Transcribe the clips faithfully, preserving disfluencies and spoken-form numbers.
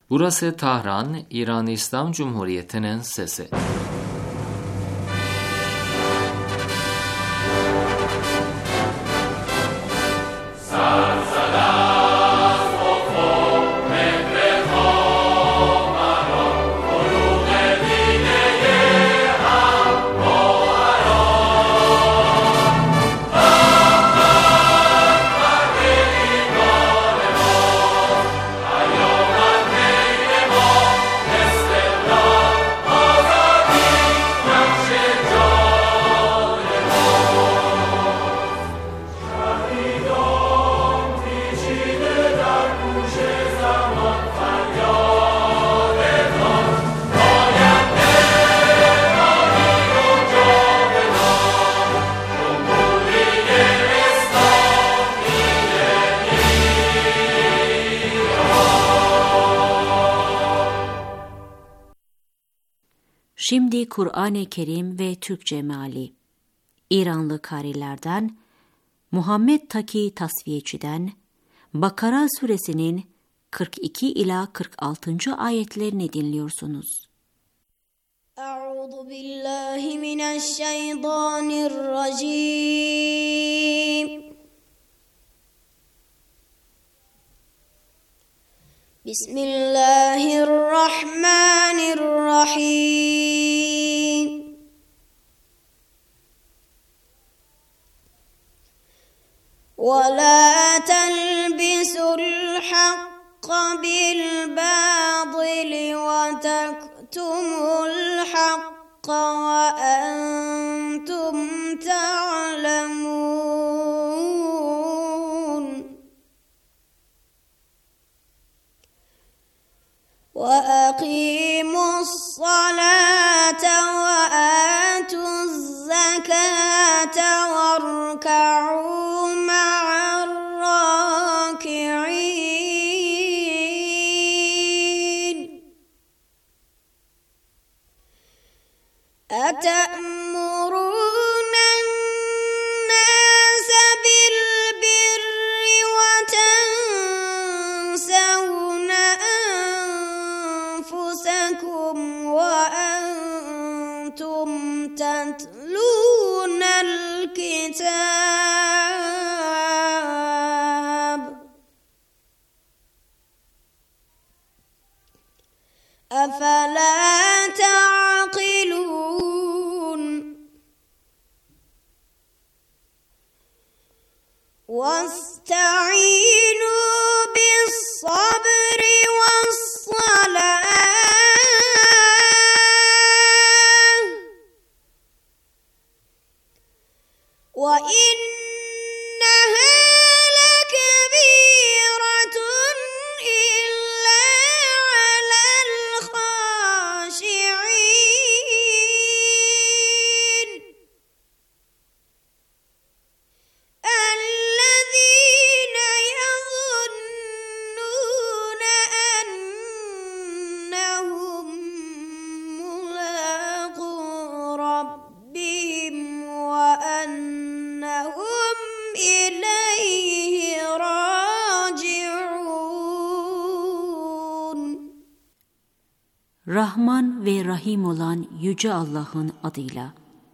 Burası Tahran, İran İslam Cumhuriyeti'nin sesi. Şimdi Kur'an-ı Kerim ve Türkçe meali. İranlı karilerden Muhammed Taki Tasfiyeci'den Bakara suresinin kırk iki ila kırk altıncı ayetlerini dinliyorsunuz. Euzu billahi mineşşeytanirracim. Bismillahirrahmanirrahim. وَلَا تَلْبِسُوا الْحَقَّ بِالْبَاطِلِ وَتَكْتُمُوا الْحَقَّ وَأَنْتُمْ تَعْلَمُونَ وَأَقِيمُوا الصَّلَاةَ وَآتُوا الزَّكَاةَ وَارْكَعُوا مَعَ الرَّاكِعِينَ أَتَأْمُرُونَ النَّاسَ بِالْبِرِّ وَتَنْسَوْنَ أَنفُسَكُمْ وَأَنْتُمْ تَتْلُونَ الْكِتَابَ أَفَلَا تَعْقِلُونَ وَاسْتَعِينُوا بِالصَّبْرِ وَالصَّلَاةِ وَإِنَّهَا لَكَبِيرَةٌ إِلَّا عَلَى الْخَاشِعِينَ الَّذِينَ يَظُنُّونَ أَنَّهُم مُّلَاقُو رَبِّهِمْ وَأَنَّهُمْ إِلَيْهِ رَاجِعُونَ. Rahman ve Rahim olan Yüce Allah'ın adıyla.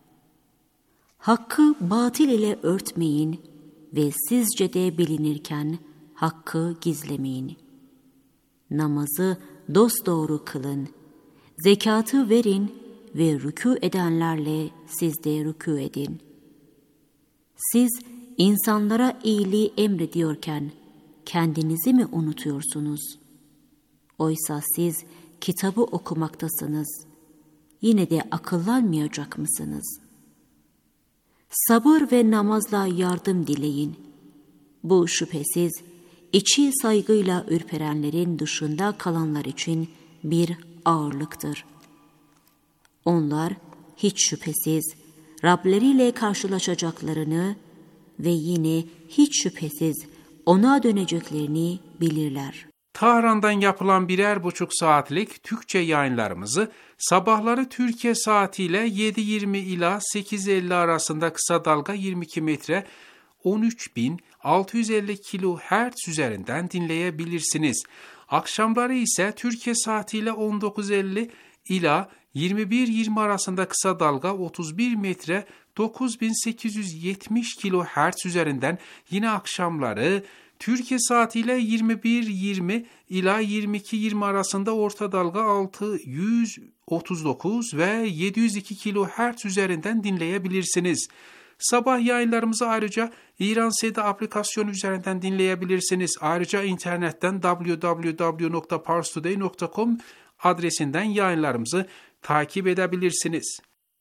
Hakkı batil ile örtmeyin ve sizce de bilinirken hakkı gizlemeyin. Namazı dosdoğru kılın, zekatı verin ve rükû edenlerle siz de rükû edin. Siz insanlara iyiliği emrediyorken kendinizi mi unutuyorsunuz? Oysa siz kitabı okumaktasınız. Yine de akıllanmayacak mısınız? Sabır ve namazla yardım dileyin. Bu şüphesiz içi saygıyla ürperenlerin dışında kalanlar için bir ağırlıktır. Onlar hiç şüphesiz Rableriyle karşılaşacaklarını ve yine hiç şüphesiz ona döneceklerini bilirler. Tahran'dan yapılan birer buçuk saatlik Türkçe yayınlarımızı sabahları Türkiye saatiyle yedi yirmi ila sekiz elli arasında kısa dalga yirmi iki metre, on üç bin altı yüz elli kilohertz üzerinden dinleyebilirsiniz. Akşamları ise Türkiye saatiyle on dokuz elli ila yirmi bir yirmi arasında kısa dalga otuz bir metre dokuz bin sekiz yüz yetmiş kilohertz üzerinden, yine akşamları Türkiye saatiyle yirmi bir yirmi ila yirmi iki yirmi arasında orta dalga altı yüz otuz dokuz ve yedi yüz iki kilohertz üzerinden dinleyebilirsiniz. Sabah yayınlarımızı ayrıca İran Seda aplikasyonu üzerinden dinleyebilirsiniz. Ayrıca internetten double-u double-u double-u nokta pars today nokta com adresinden yayınlarımızı takip edebilirsiniz.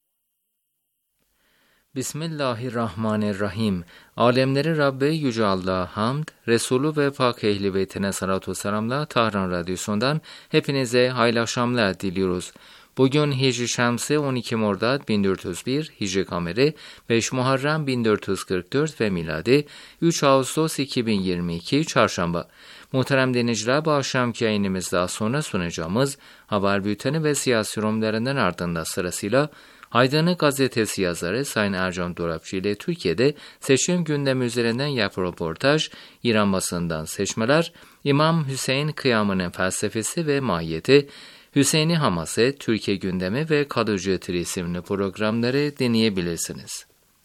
Bismillahirrahmanirrahim. Alemleri Rabbi Yüce Allah'a hamd, Resulü ve Pak Ehli Beytine salatu selamla Tahran Radyosu'ndan hepinize hayırlı akşamlar diliyoruz. Bugün Hicri Şemsi on iki Mordad bin dört yüz bir, Hicri Kameri beş Muharrem bin dört yüz kırk dört ve miladi üç Ağustos iki bin yirmi iki Çarşamba. Muhterem dinleyiciler, bu akşamki yayınımızda sonra sunacağımız haber bülteni ve siyasi yorumlarından ardından sırasıyla Aydınlık Gazetesi yazarı Sayın Ercan Dorapçı ile Türkiye'de seçim gündemi üzerinden yapı röportaj, İran basından seçmeler, İmam Hüseyin kıyamının felsefesi ve mahiyeti, Hüseyin'i Haması, Türkiye gündemi ve Kadıcı Tiri isimli programları dinleyebilirsiniz.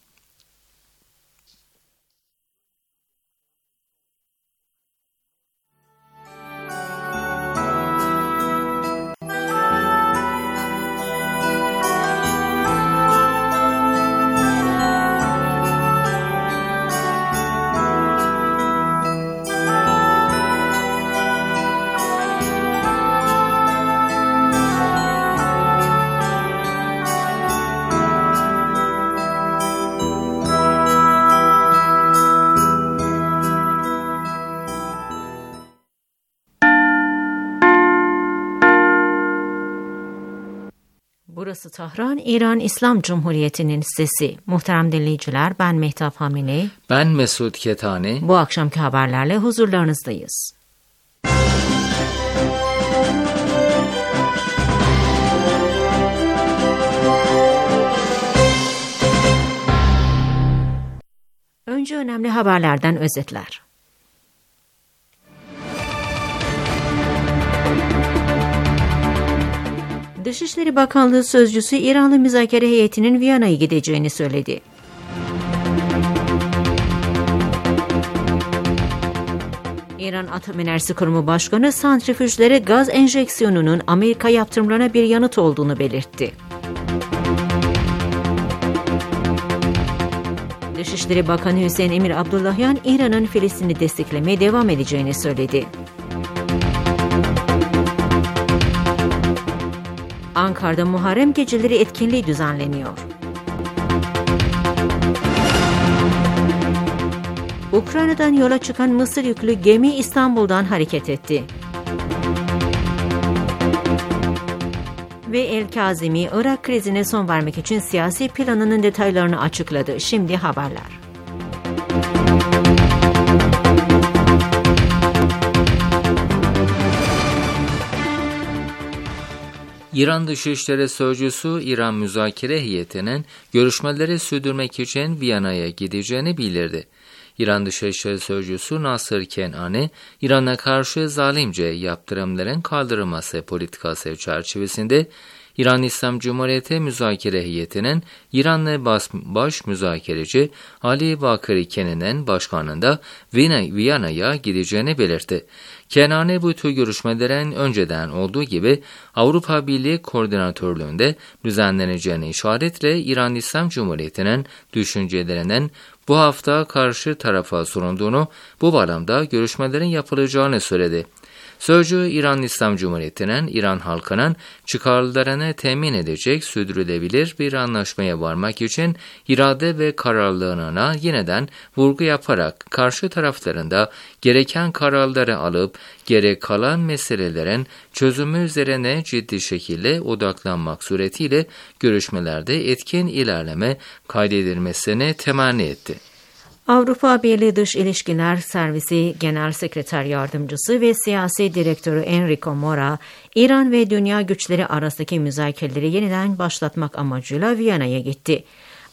Burası Tahran, İran İslam Cumhuriyeti'nin sesi. Muhterem dinleyiciler, ben Mehtap Hamile. Ben Mesut Ketani. Bu akşamki haberlerle huzurlarınızdayız. Önce önemli haberlerden özetler. Dışişleri Bakanlığı sözcüsü İranlı müzakere heyetinin Viyana'ya gideceğini söyledi. İran Atom Enerjisi Kurumu Başkanı santrifüjlere gaz enjeksiyonunun Amerika yaptırımlarına bir yanıt olduğunu belirtti. Dışişleri Bakanı Hüseyin Emir Abdullahyan, İran'ın Filistin'i desteklemeye devam edeceğini söyledi. Ankara'da Muharrem geceleri etkinliği düzenleniyor. Ukrayna'dan yola çıkan Mısır yüklü gemi İstanbul'dan hareket etti. Ve El-Kazimi, Irak krizine son vermek için siyasi planının detaylarını açıkladı. Şimdi haberler. İran Dışişleri Sözcüsü İran müzakere heyetinin görüşmeleri sürdürmek için Viyana'ya gideceğini bildirdi. İran Dışişleri Sözcüsü Nasır Kenani, İran'a karşı zalimce yaptırımların kaldırılması politikası çerçevesinde İran İslam Cumhuriyeti müzakere heyetinin İranlı baş, baş müzakereci Ali Bakır Kenan'ın başkanlığında Viyana'ya gideceğini belirtti. Kenani bu tür görüşmelerin önceden olduğu gibi Avrupa Birliği koordinatörlüğünde düzenleneceğini işaretle İran İslam Cumhuriyeti'nin düşüncelerinin bu hafta karşı tarafa sunulduğunu, bu bağlamda görüşmelerin yapılacağını söyledi. Sözcü, İran İslam Cumhuriyeti'nin İran halkının çıkarlarını temin edecek sürdürülebilir bir anlaşmaya varmak için irade ve kararlılığına yeniden vurgu yaparak karşı taraflarında gereken kararları alıp gerek kalan meselelerin çözümü üzerine ciddi şekilde odaklanmak suretiyle görüşmelerde etkin ilerleme kaydedilmesini temenni etti. Avrupa Birliği Dış İlişkiler Servisi Genel Sekreter Yardımcısı ve Siyasi Direktörü Enrico Mora, İran ve dünya güçleri arasındaki müzakereleri yeniden başlatmak amacıyla Viyana'ya gitti.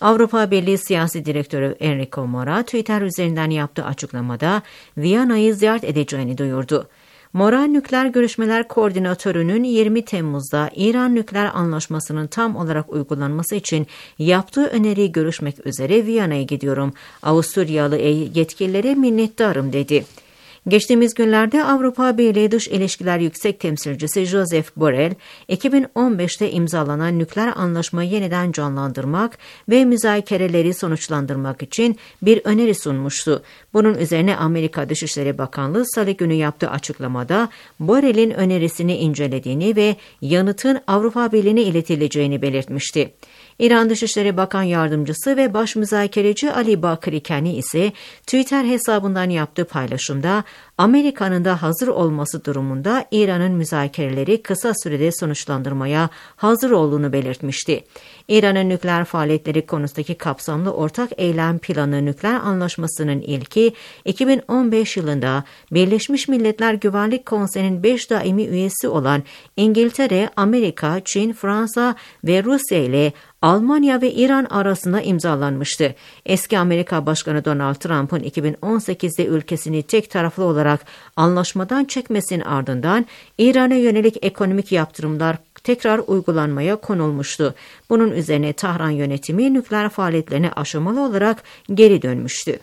Avrupa Birliği Siyasi Direktörü Enrico Mora, Twitter üzerinden yaptığı açıklamada Viyana'yı ziyaret edeceğini duyurdu. Mora, nükleer görüşmeler koordinatörünün yirmi Temmuz'da İran nükleer anlaşmasının tam olarak uygulanması için yaptığı öneriyi görüşmek üzere Viyana'ya gidiyorum. Avusturyalı yetkililere minnettarım dedi. Geçtiğimiz günlerde Avrupa Birliği Dış İlişkiler Yüksek Temsilcisi Josep Borrell, iki bin on beşte imzalanan nükleer anlaşmayı yeniden canlandırmak ve müzakereleri sonuçlandırmak için bir öneri sunmuştu. Bunun üzerine Amerika Dışişleri Bakanlığı Salı günü yaptığı açıklamada Borrell'in önerisini incelediğini ve yanıtın Avrupa Birliği'ne iletileceğini belirtmişti. İran Dışişleri Bakan Yardımcısı ve Baş Müzakereci Ali Bakri Kani ise Twitter hesabından yaptığı paylaşımda Amerika'nın da hazır olması durumunda İran'ın müzakereleri kısa sürede sonuçlandırmaya hazır olduğunu belirtmişti. İran'ın nükleer faaliyetleri konusundaki kapsamlı ortak eylem planı nükleer anlaşmasının ilki iki bin on beş yılında Birleşmiş Milletler Güvenlik Konseyi'nin beş daimi üyesi olan İngiltere, Amerika, Çin, Fransa ve Rusya ile Almanya ve İran arasında imzalanmıştı. Eski Amerika Başkanı Donald Trump'ın iki bin on sekizde ülkesini tek taraflı olarak anlaşmadan çekmesinin ardından İran'a yönelik ekonomik yaptırımlar tekrar uygulanmaya konulmuştu. Bunun üzerine Tahran yönetimi nükleer faaliyetlerine aşamalı olarak geri dönmüştü.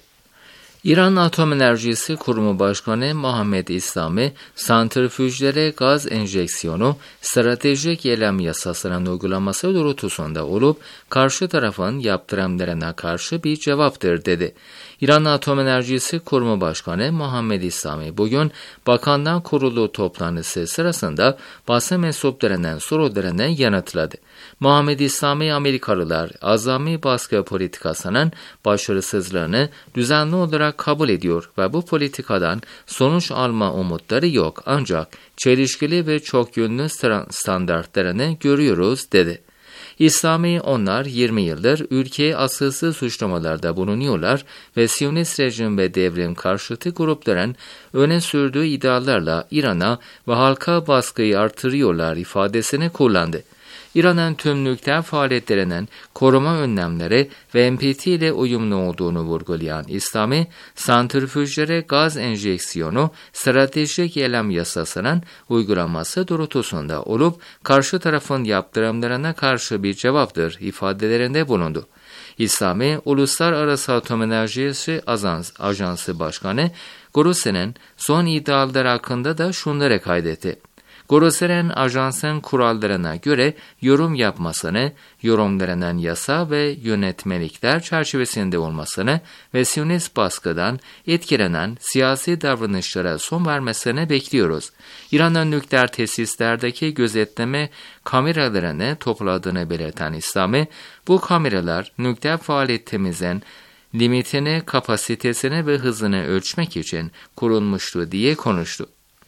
İran Atom Enerjisi Kurumu Başkanı Muhammed İslami, santrifüjlere gaz enjeksiyonu stratejik eylem yasasının uygulaması doğrultusunda olup, karşı tarafın yaptırımlarına karşı bir cevaptır dedi. İran Atom Enerjisi Kurumu Başkanı Muhammed İslami bugün Bakanlar Kurulu toplantısı sırasında basın mensuplarının sorularına yanıtladı. Muhammed İslami, Amerikalılar azami baskı politikasının başarısızlığını düzenli olarak kabul ediyor ve bu politikadan sonuç alma umutları yok, ancak çelişkili ve çok yönlü standartlarını görüyoruz dedi. İslami, onlar yirmi yıldır ülkeye asılsız suçlamalarda bulunuyorlar ve Siyonist rejim ve devrim karşıtı grupların öne sürdüğü iddialarla İran'a ve halka baskıyı artırıyorlar ifadesini kullandı. İran'ın tüm nükleer faaliyetlerinin koruma önlemleri ve N P T ile uyumlu olduğunu vurgulayan İslami, santrifüjlere gaz enjeksiyonu stratejik eylem yasasının uygulanması doğrultusunda olup, karşı tarafın yaptırımlarına karşı bir cevaptır ifadelerinde bulundu. İslami, Uluslararası Atom Enerjisi Ajansı Başkanı Grosser'in son iddiaları hakkında da şunları kaydetti. Grosser'in ajansın kurallarına göre yorum yapmasını, yorumlarının yasa ve yönetmelikler çerçevesinde olmasını ve Siyonist baskıdan etkilenen siyasi davranışlara son vermesini bekliyoruz. İran'ın nükleer tesislerdeki gözetleme kameralarını topladığını belirten İslami, bu kameralar nükleer faaliyetimizin limitini, kapasitesini ve hızını ölçmek için kurulmuştu diye konuştu.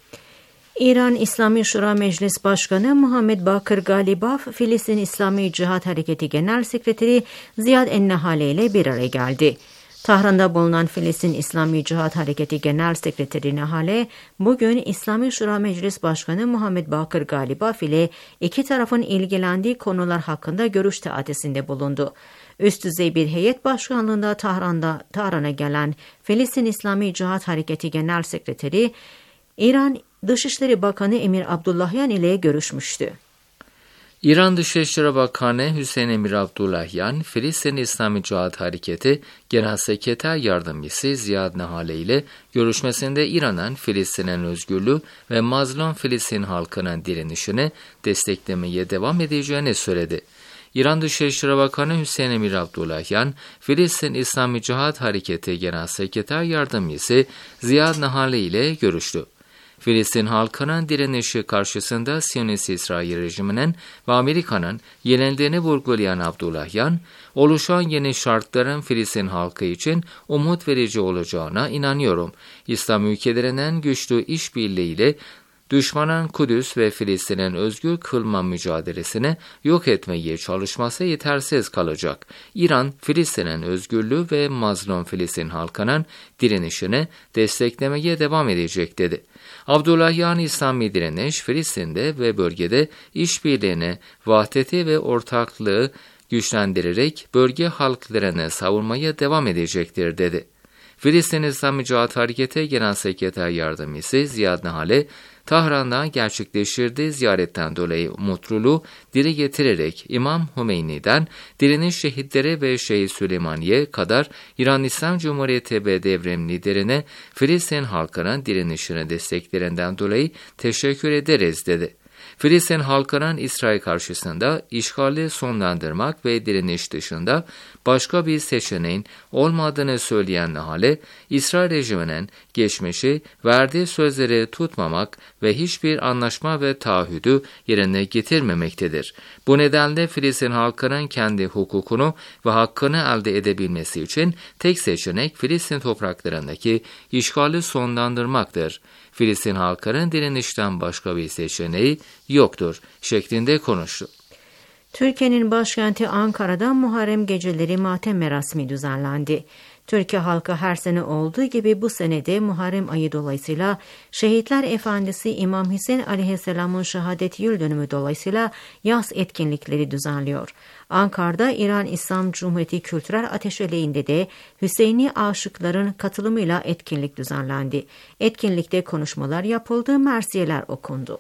İran İslami Şura Meclis Başkanı Muhammed Bakır Galibaf, Filistin İslami Cihat Hareketi Genel Sekreteri Ziyad Ennehale ile bir araya geldi. Tahran'da bulunan Filistin İslami Cihat Hareketi Genel Sekreteri Nehale, bugün İslami Şura Meclis Başkanı Muhammed Bakır Galibaf ile iki tarafın ilgilendiği konular hakkında görüş teatisinde bulundu. Üst düzey bir heyet başkanlığında Tahran'da Tahran'a gelen Filistin İslami Cihat Hareketi Genel Sekreteri, İran Dışişleri Bakanı Emir Abdullahyan ile görüşmüştü. İran Dışişleri Bakanı Hüseyin Emir Abdullahyan, Filistin İslami Cihat Hareketi Genel Sekreter Yardımcısı Ziyad Nehale ile görüşmesinde İran'ın Filistin'in özgürlüğü ve mazlum Filistin halkının direnişini desteklemeye devam edeceğini söyledi. İran Dışişleri Bakanı Hüseyin Emir Abdullahyan, Filistin İslami Cihat Hareketi Genel Sekreter Yardımcısı Ziyad Nehale ile görüştü. Filistin halkının direnişi karşısında Siyonist İsrail rejiminin ve Amerika'nın yenildiğini vurgulayan Abdullahyan, oluşan yeni şartların Filistin halkı için umut verici olacağına inanıyorum. İslam ülkelerinin güçlü işbirliğiyle düşmanın Kudüs ve Filistin'in özgür kılma mücadelesini yok etmeye çalışması yetersiz kalacak. İran, Filistin'in özgürlüğü ve mazlum Filistin halkının direnişini desteklemeye devam edecek dedi. Abdullahyan, İslami direniş, Filistin'de ve bölgede işbirliğini, vahdeti ve ortaklığı güçlendirerek bölge halklarını savunmaya devam edecektir dedi. Filistin İslam Cihat Hareketi Genel Sekreter Yardımcısı Ziyad Nahale, Tahran'da gerçekleştirdiği ziyaretten dolayı mutluluğu dile getirerek İmam Hümeyni'den direniş şehitleri ve Şehit Süleymaniye kadar İran İslam Cumhuriyeti ve devrim liderine Filistin halkının direnişini desteklerinden dolayı teşekkür ederiz dedi. Filistin halkının İsrail karşısında işgali sonlandırmak ve direniş dışında başka bir seçeneğin olmadığını söyleyen Nahale, İsrail rejiminin geçmişi verdiği sözleri tutmamak ve hiçbir anlaşma ve taahhüdü yerine getirmemektedir. Bu nedenle Filistin halkının kendi hukukunu ve hakkını elde edebilmesi için tek seçenek Filistin topraklarındaki işgali sonlandırmaktır. Filistin halkının direnişten başka bir seçeneği yoktur şeklinde konuştu. Türkiye'nin başkenti Ankara'da Muharrem geceleri matem merasimi düzenlendi. Türkiye halkı her sene olduğu gibi bu senede Muharrem ayı dolayısıyla Şehitler Efendisi İmam Hüseyin Aleyhisselam'ın şehadet yıl dönümü dolayısıyla yaz etkinlikleri düzenliyor. Ankara'da İran İslam Cumhuriyeti Kültürel Ateşeliği'nde de Hüseyini aşıkların katılımıyla etkinlik düzenlendi. Etkinlikte konuşmalar yapıldı, mersiyeler okundu.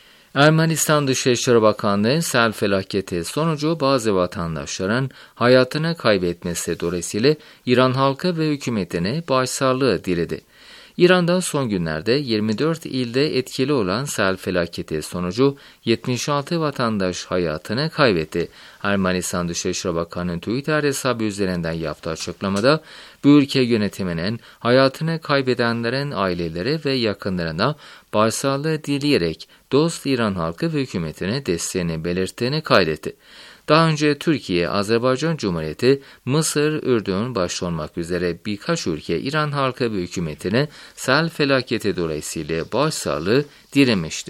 Ermenistan Dışişleri Bakanlığı sel felaketi sonucu bazı vatandaşların hayatını kaybetmesi dolayısıyla İran halkı ve hükümetine başsağlığı diledi. İran'da son günlerde yirmi dört ilde etkili olan sel felaketi sonucu yetmiş altı vatandaş hayatını kaybetti. Ermenistan Dışişleri Bakanı'nın Twitter hesabı üzerinden yaptığı açıklamada bu ülke yönetiminin hayatını kaybedenlerin aileleri ve yakınlarına başsağlığı dileyerek dost İran halkı ve hükümetine desteğini belirttiğini kaydetti. Daha önce Türkiye, Azerbaycan Cumhuriyeti, Mısır, Ürdün başta olmak üzere birkaç ülke İran halkı ve hükümetine sel felaketi dolayısıyla başsağlığı dilemişti.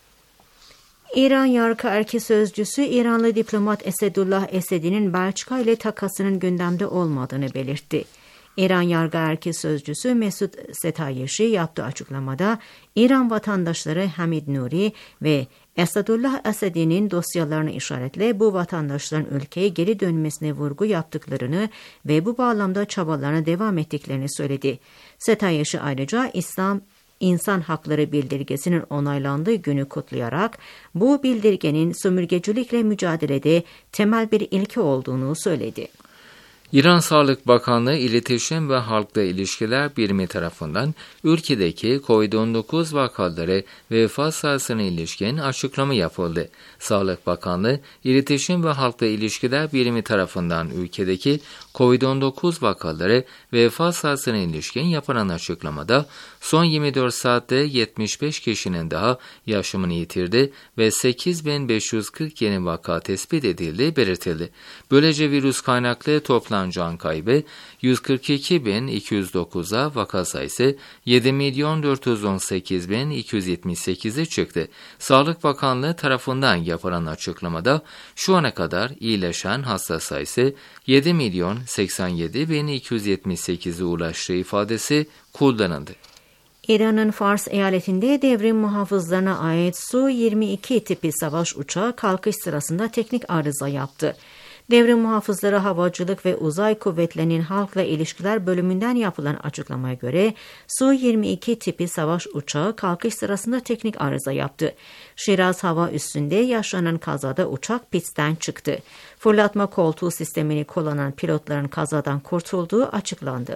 İran Yargı Erki Sözcüsü İranlı diplomat Esedullah Esedi'nin Belçika ile takasının gündemde olmadığını belirtti. İran Yargı Erki Sözcüsü Mesut Setayeşi yaptığı açıklamada İran vatandaşları Hamid Nuri ve Esadullah Esedi'nin dosyalarını işaretle bu vatandaşların ülkeye geri dönmesine vurgu yaptıklarını ve bu bağlamda çabalarına devam ettiklerini söyledi. Setayeşi ayrıca İslam İnsan Hakları Bildirgesi'nin onaylandığı günü kutlayarak bu bildirgenin sömürgecilikle mücadelede temel bir ilke olduğunu söyledi. İran Sağlık Bakanlığı İletişim ve Halkla İlişkiler Birimi tarafından ülkedeki kovid on dokuz vakaları ve vefat sayısına ilişkin açıklama yapıldı. Sağlık Bakanlığı İletişim ve Halkla İlişkiler Birimi tarafından ülkedeki kovid on dokuz vakaları ve vefat sayısına ilişkin yapılan açıklamada son yirmi dört saatte yetmiş beş kişinin daha yaşamını yitirdi ve sekiz bin beş yüz kırk yeni vaka tespit edildiği belirtildi. Böylece virüs kaynaklı toplam can kaybı yüz kırk iki bin iki yüz dokuza, vaka sayısı yedi milyon dört yüz on sekiz bin iki yüz yetmiş sekize çıktı. Sağlık Bakanlığı tarafından yapılan açıklamada şu ana kadar iyileşen hasta sayısı yedi milyon seksen yedi bin iki yüz yetmiş sekize ulaştığı ifadesi kullanıldı. İran'ın Fars eyaletinde devrim muhafızlarına ait Su yirmi iki tipi savaş uçağı kalkış sırasında teknik arıza yaptı. Devrim muhafızları havacılık ve uzay kuvvetlerinin halkla ilişkiler bölümünden yapılan açıklamaya göre Su yirmi iki tipi savaş uçağı kalkış sırasında teknik arıza yaptı. Şiraz hava üssünde yaşanan kazada uçak pistten çıktı. Fırlatma koltuğu sistemini kullanan pilotların kazadan kurtulduğu açıklandı.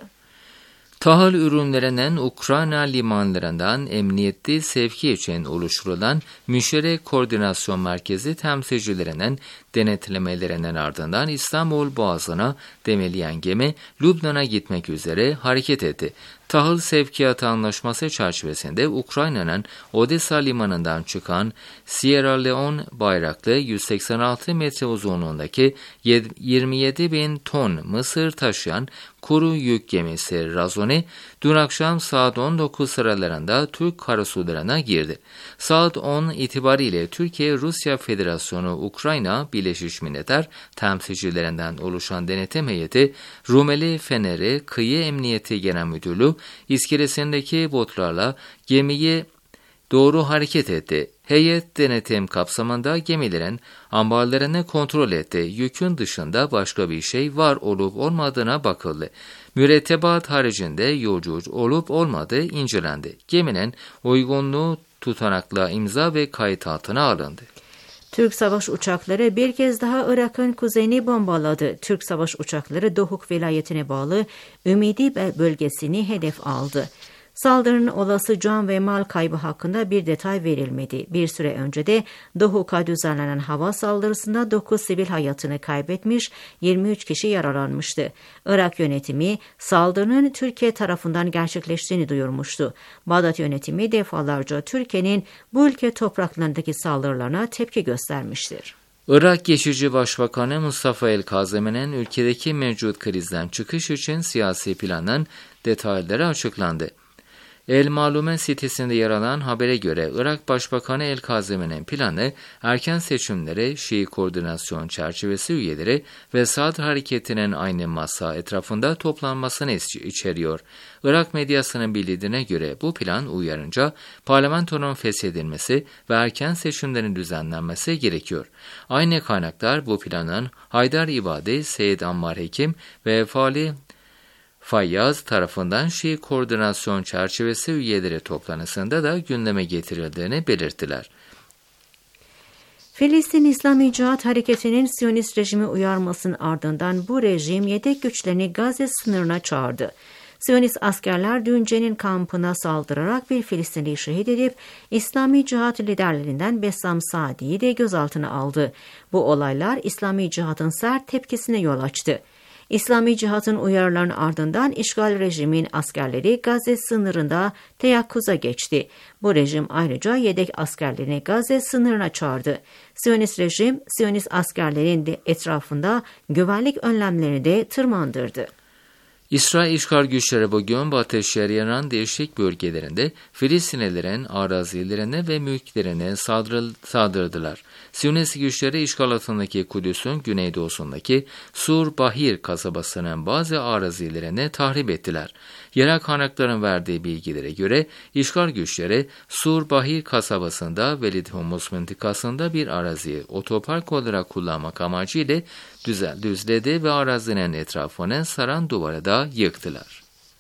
Tahıl ürünlerinin Ukrayna limanlarından emniyetli sevki için oluşturulan Müşterek Koordinasyon Merkezi temsilcilerinin denetlemelerinin ardından İstanbul Boğazı'na demeleyen gemi Lübnan'a gitmek üzere hareket etti. Tahıl sevkiyatı anlaşması çerçevesinde Ukrayna'nın Odessa limanından çıkan Sierra Leone bayraklı yüz seksen altı metre uzunluğundaki yirmi yedi bin ton mısır taşıyan kuru yük gemisi Razoni dün akşam saat on dokuz sıralarında Türk karasularına girdi. Saat on itibariyle Türkiye-Rusya Federasyonu Ukrayna Birleşmiş Milletler temsilcilerinden oluşan denetim heyeti Rumeli Feneri Kıyı Emniyeti Genel Müdürlüğü iskelesindeki botlarla gemiyi doğru hareket etti. Heyet denetim kapsamında gemilerin ambarlarını kontrol etti. Yükün dışında başka bir şey var olup olmadığına bakıldı. Mürettebat haricinde yolcu olup olmadığı incelendi. Geminin uygunluğu tutanakla imza ve kayıt altına alındı. Türk savaş uçakları bir kez daha Irak'ın kuzeyini bombaladı. Türk savaş uçakları Dohuk vilayetine bağlı Ümidi bölgesini hedef aldı. Saldırının olası can ve mal kaybı hakkında bir detay verilmedi. Bir süre önce de Dohuk'a düzenlenen hava saldırısında dokuz sivil hayatını kaybetmiş, yirmi üç kişi yaralanmıştı. Irak yönetimi saldırının Türkiye tarafından gerçekleştiğini duyurmuştu. Bağdat yönetimi defalarca Türkiye'nin bu ülke topraklarındaki saldırılarına tepki göstermiştir. Irak Geçici Başbakanı Mustafa El-Kazemi'nin ülkedeki mevcut krizden çıkış için siyasi planın detayları açıklandı. El Malume sitesinde yer alan habere göre Irak Başbakanı El-Kazemi'nin planı erken seçimlere Şii Koordinasyon Çerçevesi üyeleri ve Sadr Hareketi'nin aynı masa etrafında toplanmasını içeriyor. Irak medyasının bildirdiğine göre bu plan uyarınca parlamentonun feshedilmesi ve erken seçimlerin düzenlenmesi gerekiyor. Aynı kaynaklar bu planın Haydar İbadi, Seyyid Ammar Hekim ve Fali Fayyaz tarafından Şii Koordinasyon Çerçevesi üyeleri toplantısında da gündeme getirildiğini belirttiler. Filistin İslami Cihat Hareketi'nin Siyonist rejimi uyarmasının ardından bu rejim yedek güçlerini Gazze sınırına çağırdı. Siyonist askerler dün Cenin kampına saldırarak bir Filistinliyi şehit edip İslami Cihat liderlerinden Bessam Sadi'yi de gözaltına aldı. Bu olaylar İslami Cihat'ın sert tepkisine yol açtı. İslami Cihat'ın uyarılarının ardından işgal rejimin askerleri Gazze sınırında teyakkuza geçti. Bu rejim ayrıca yedek askerlerini Gazze sınırına çağırdı. Siyonist rejim, Siyonist askerlerin de etrafında güvenlik önlemlerini de tırmandırdı. İsrail işgal güçleri bugün Batı Şeria'nın değişik bölgelerinde Filistinlilerin arazilerine ve mülklerine saldırdılar. Siyonist güçleri işgal altındaki Kudüs'ün güneydoğusundaki Sur Bahir kasabasının bazı arazilerini tahrip ettiler. Yerel kaynakların verdiği bilgilere göre işgal güçleri Sur Bahir kasabasında Velid Humus mıntıkasında bir araziyi otopark olarak kullanmak amacıyla düzledi ve arazinin etrafını saran duvarı da yıktılar.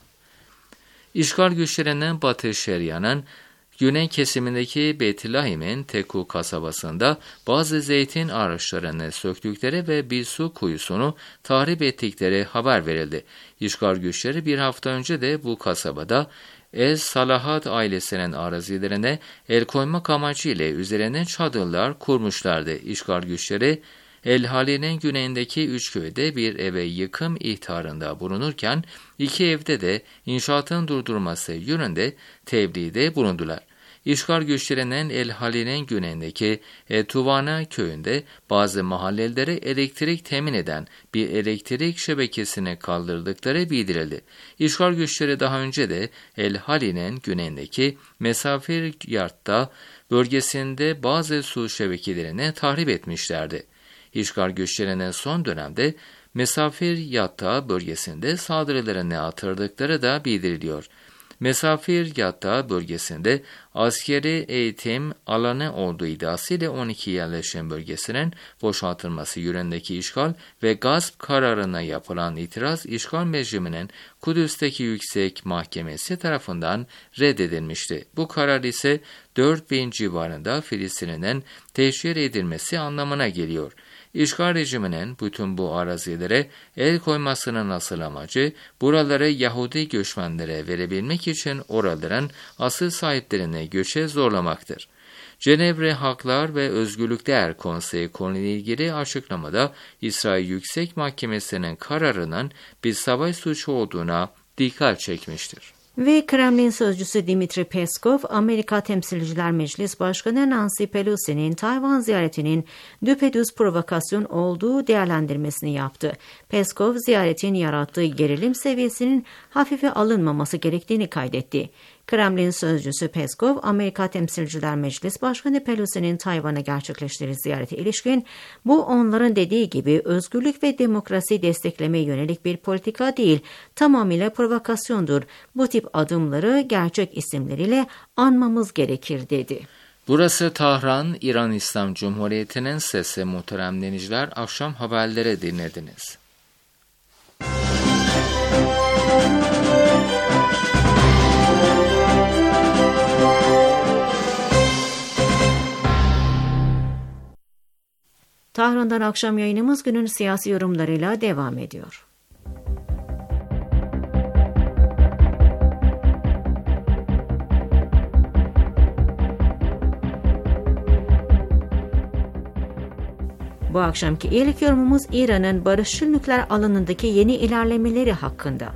İşgal güçlerinin Batı Şeria'nın güney kesimindeki Beytlahim'in Teku kasabasında bazı zeytin ağaçlarını söktükleri ve bir su kuyusunu tahrip ettikleri haber verildi. İşgal güçleri bir hafta önce de bu kasabada Ez Salahat ailesinin arazilerine el koymak amacıyla üzerine çadırlar kurmuşlardı. İşgal güçleri El Hali'nin güneyindeki üç köyde bir eve yıkım ihtarında bulunurken iki evde de inşaatın durdurulması yönünde tebliğde bulundular. İşgal güçlerinin El Hali'nin güneyindeki Etuvana köyünde bazı mahallelere elektrik temin eden bir elektrik şebekesini kaldırdıkları bildirildi. İşgal güçleri daha önce de El Hali'nin güneyindeki Mesafir Yard'da bölgesinde bazı su şebekelerini tahrip etmişlerdi. İşgal güçlerinin son dönemde Mesafir Yatta bölgesinde saldırılarını artırdıkları da bildiriliyor. Mesafir Yatta bölgesinde askeri eğitim alanı olduğu iddiasıyla on iki yerleşim bölgesinin boşaltılması yönündeki işgal ve gasp kararına yapılan itiraz işgal rejiminin Kudüs'teki Yüksek Mahkemesi tarafından reddedilmişti. Bu karar ise dört bin civarında Filistinli'nin teşhir edilmesi anlamına geliyor. İşgal rejiminin bütün bu arazilere el koymasının asıl amacı buraları Yahudi göçmenlere verebilmek için oraların asıl sahiplerini göçe zorlamaktır. Cenevre Haklar ve Özgürlükler Konseyi konuyla ilgili açıklamada İsrail Yüksek Mahkemesi'nin kararının bir savaş suçu olduğuna dikkat çekmiştir. Ve Kremlin sözcüsü Dmitri Peskov, Amerika Temsilciler Meclis Başkanı Nancy Pelosi'nin Tayvan ziyaretinin düpedüz provokasyon olduğu değerlendirmesini yaptı. Peskov, ziyaretin yarattığı gerilim seviyesinin hafife alınmaması gerektiğini kaydetti. Kremlin sözcüsü Peskov, Amerika Temsilciler Meclis Başkanı Pelosi'nin Tayvan'a gerçekleştirdiği ziyarete ilişkin, bu onların dediği gibi özgürlük ve demokrasi desteklemeye yönelik bir politika değil, tamamıyla provokasyondur. Bu tip adımları gerçek isimleriyle anmamız gerekir dedi. Burası Tahran, İran İslam Cumhuriyeti'nin sesi. Muhterem dinleyiciler, akşam haberleri dinlediniz. Tahran'dan akşam yayınımız günün siyasi yorumlarıyla devam ediyor. Bu akşamki ilk yorumumuz İran'ın barışçıl nükleer alanındaki yeni ilerlemeleri hakkında.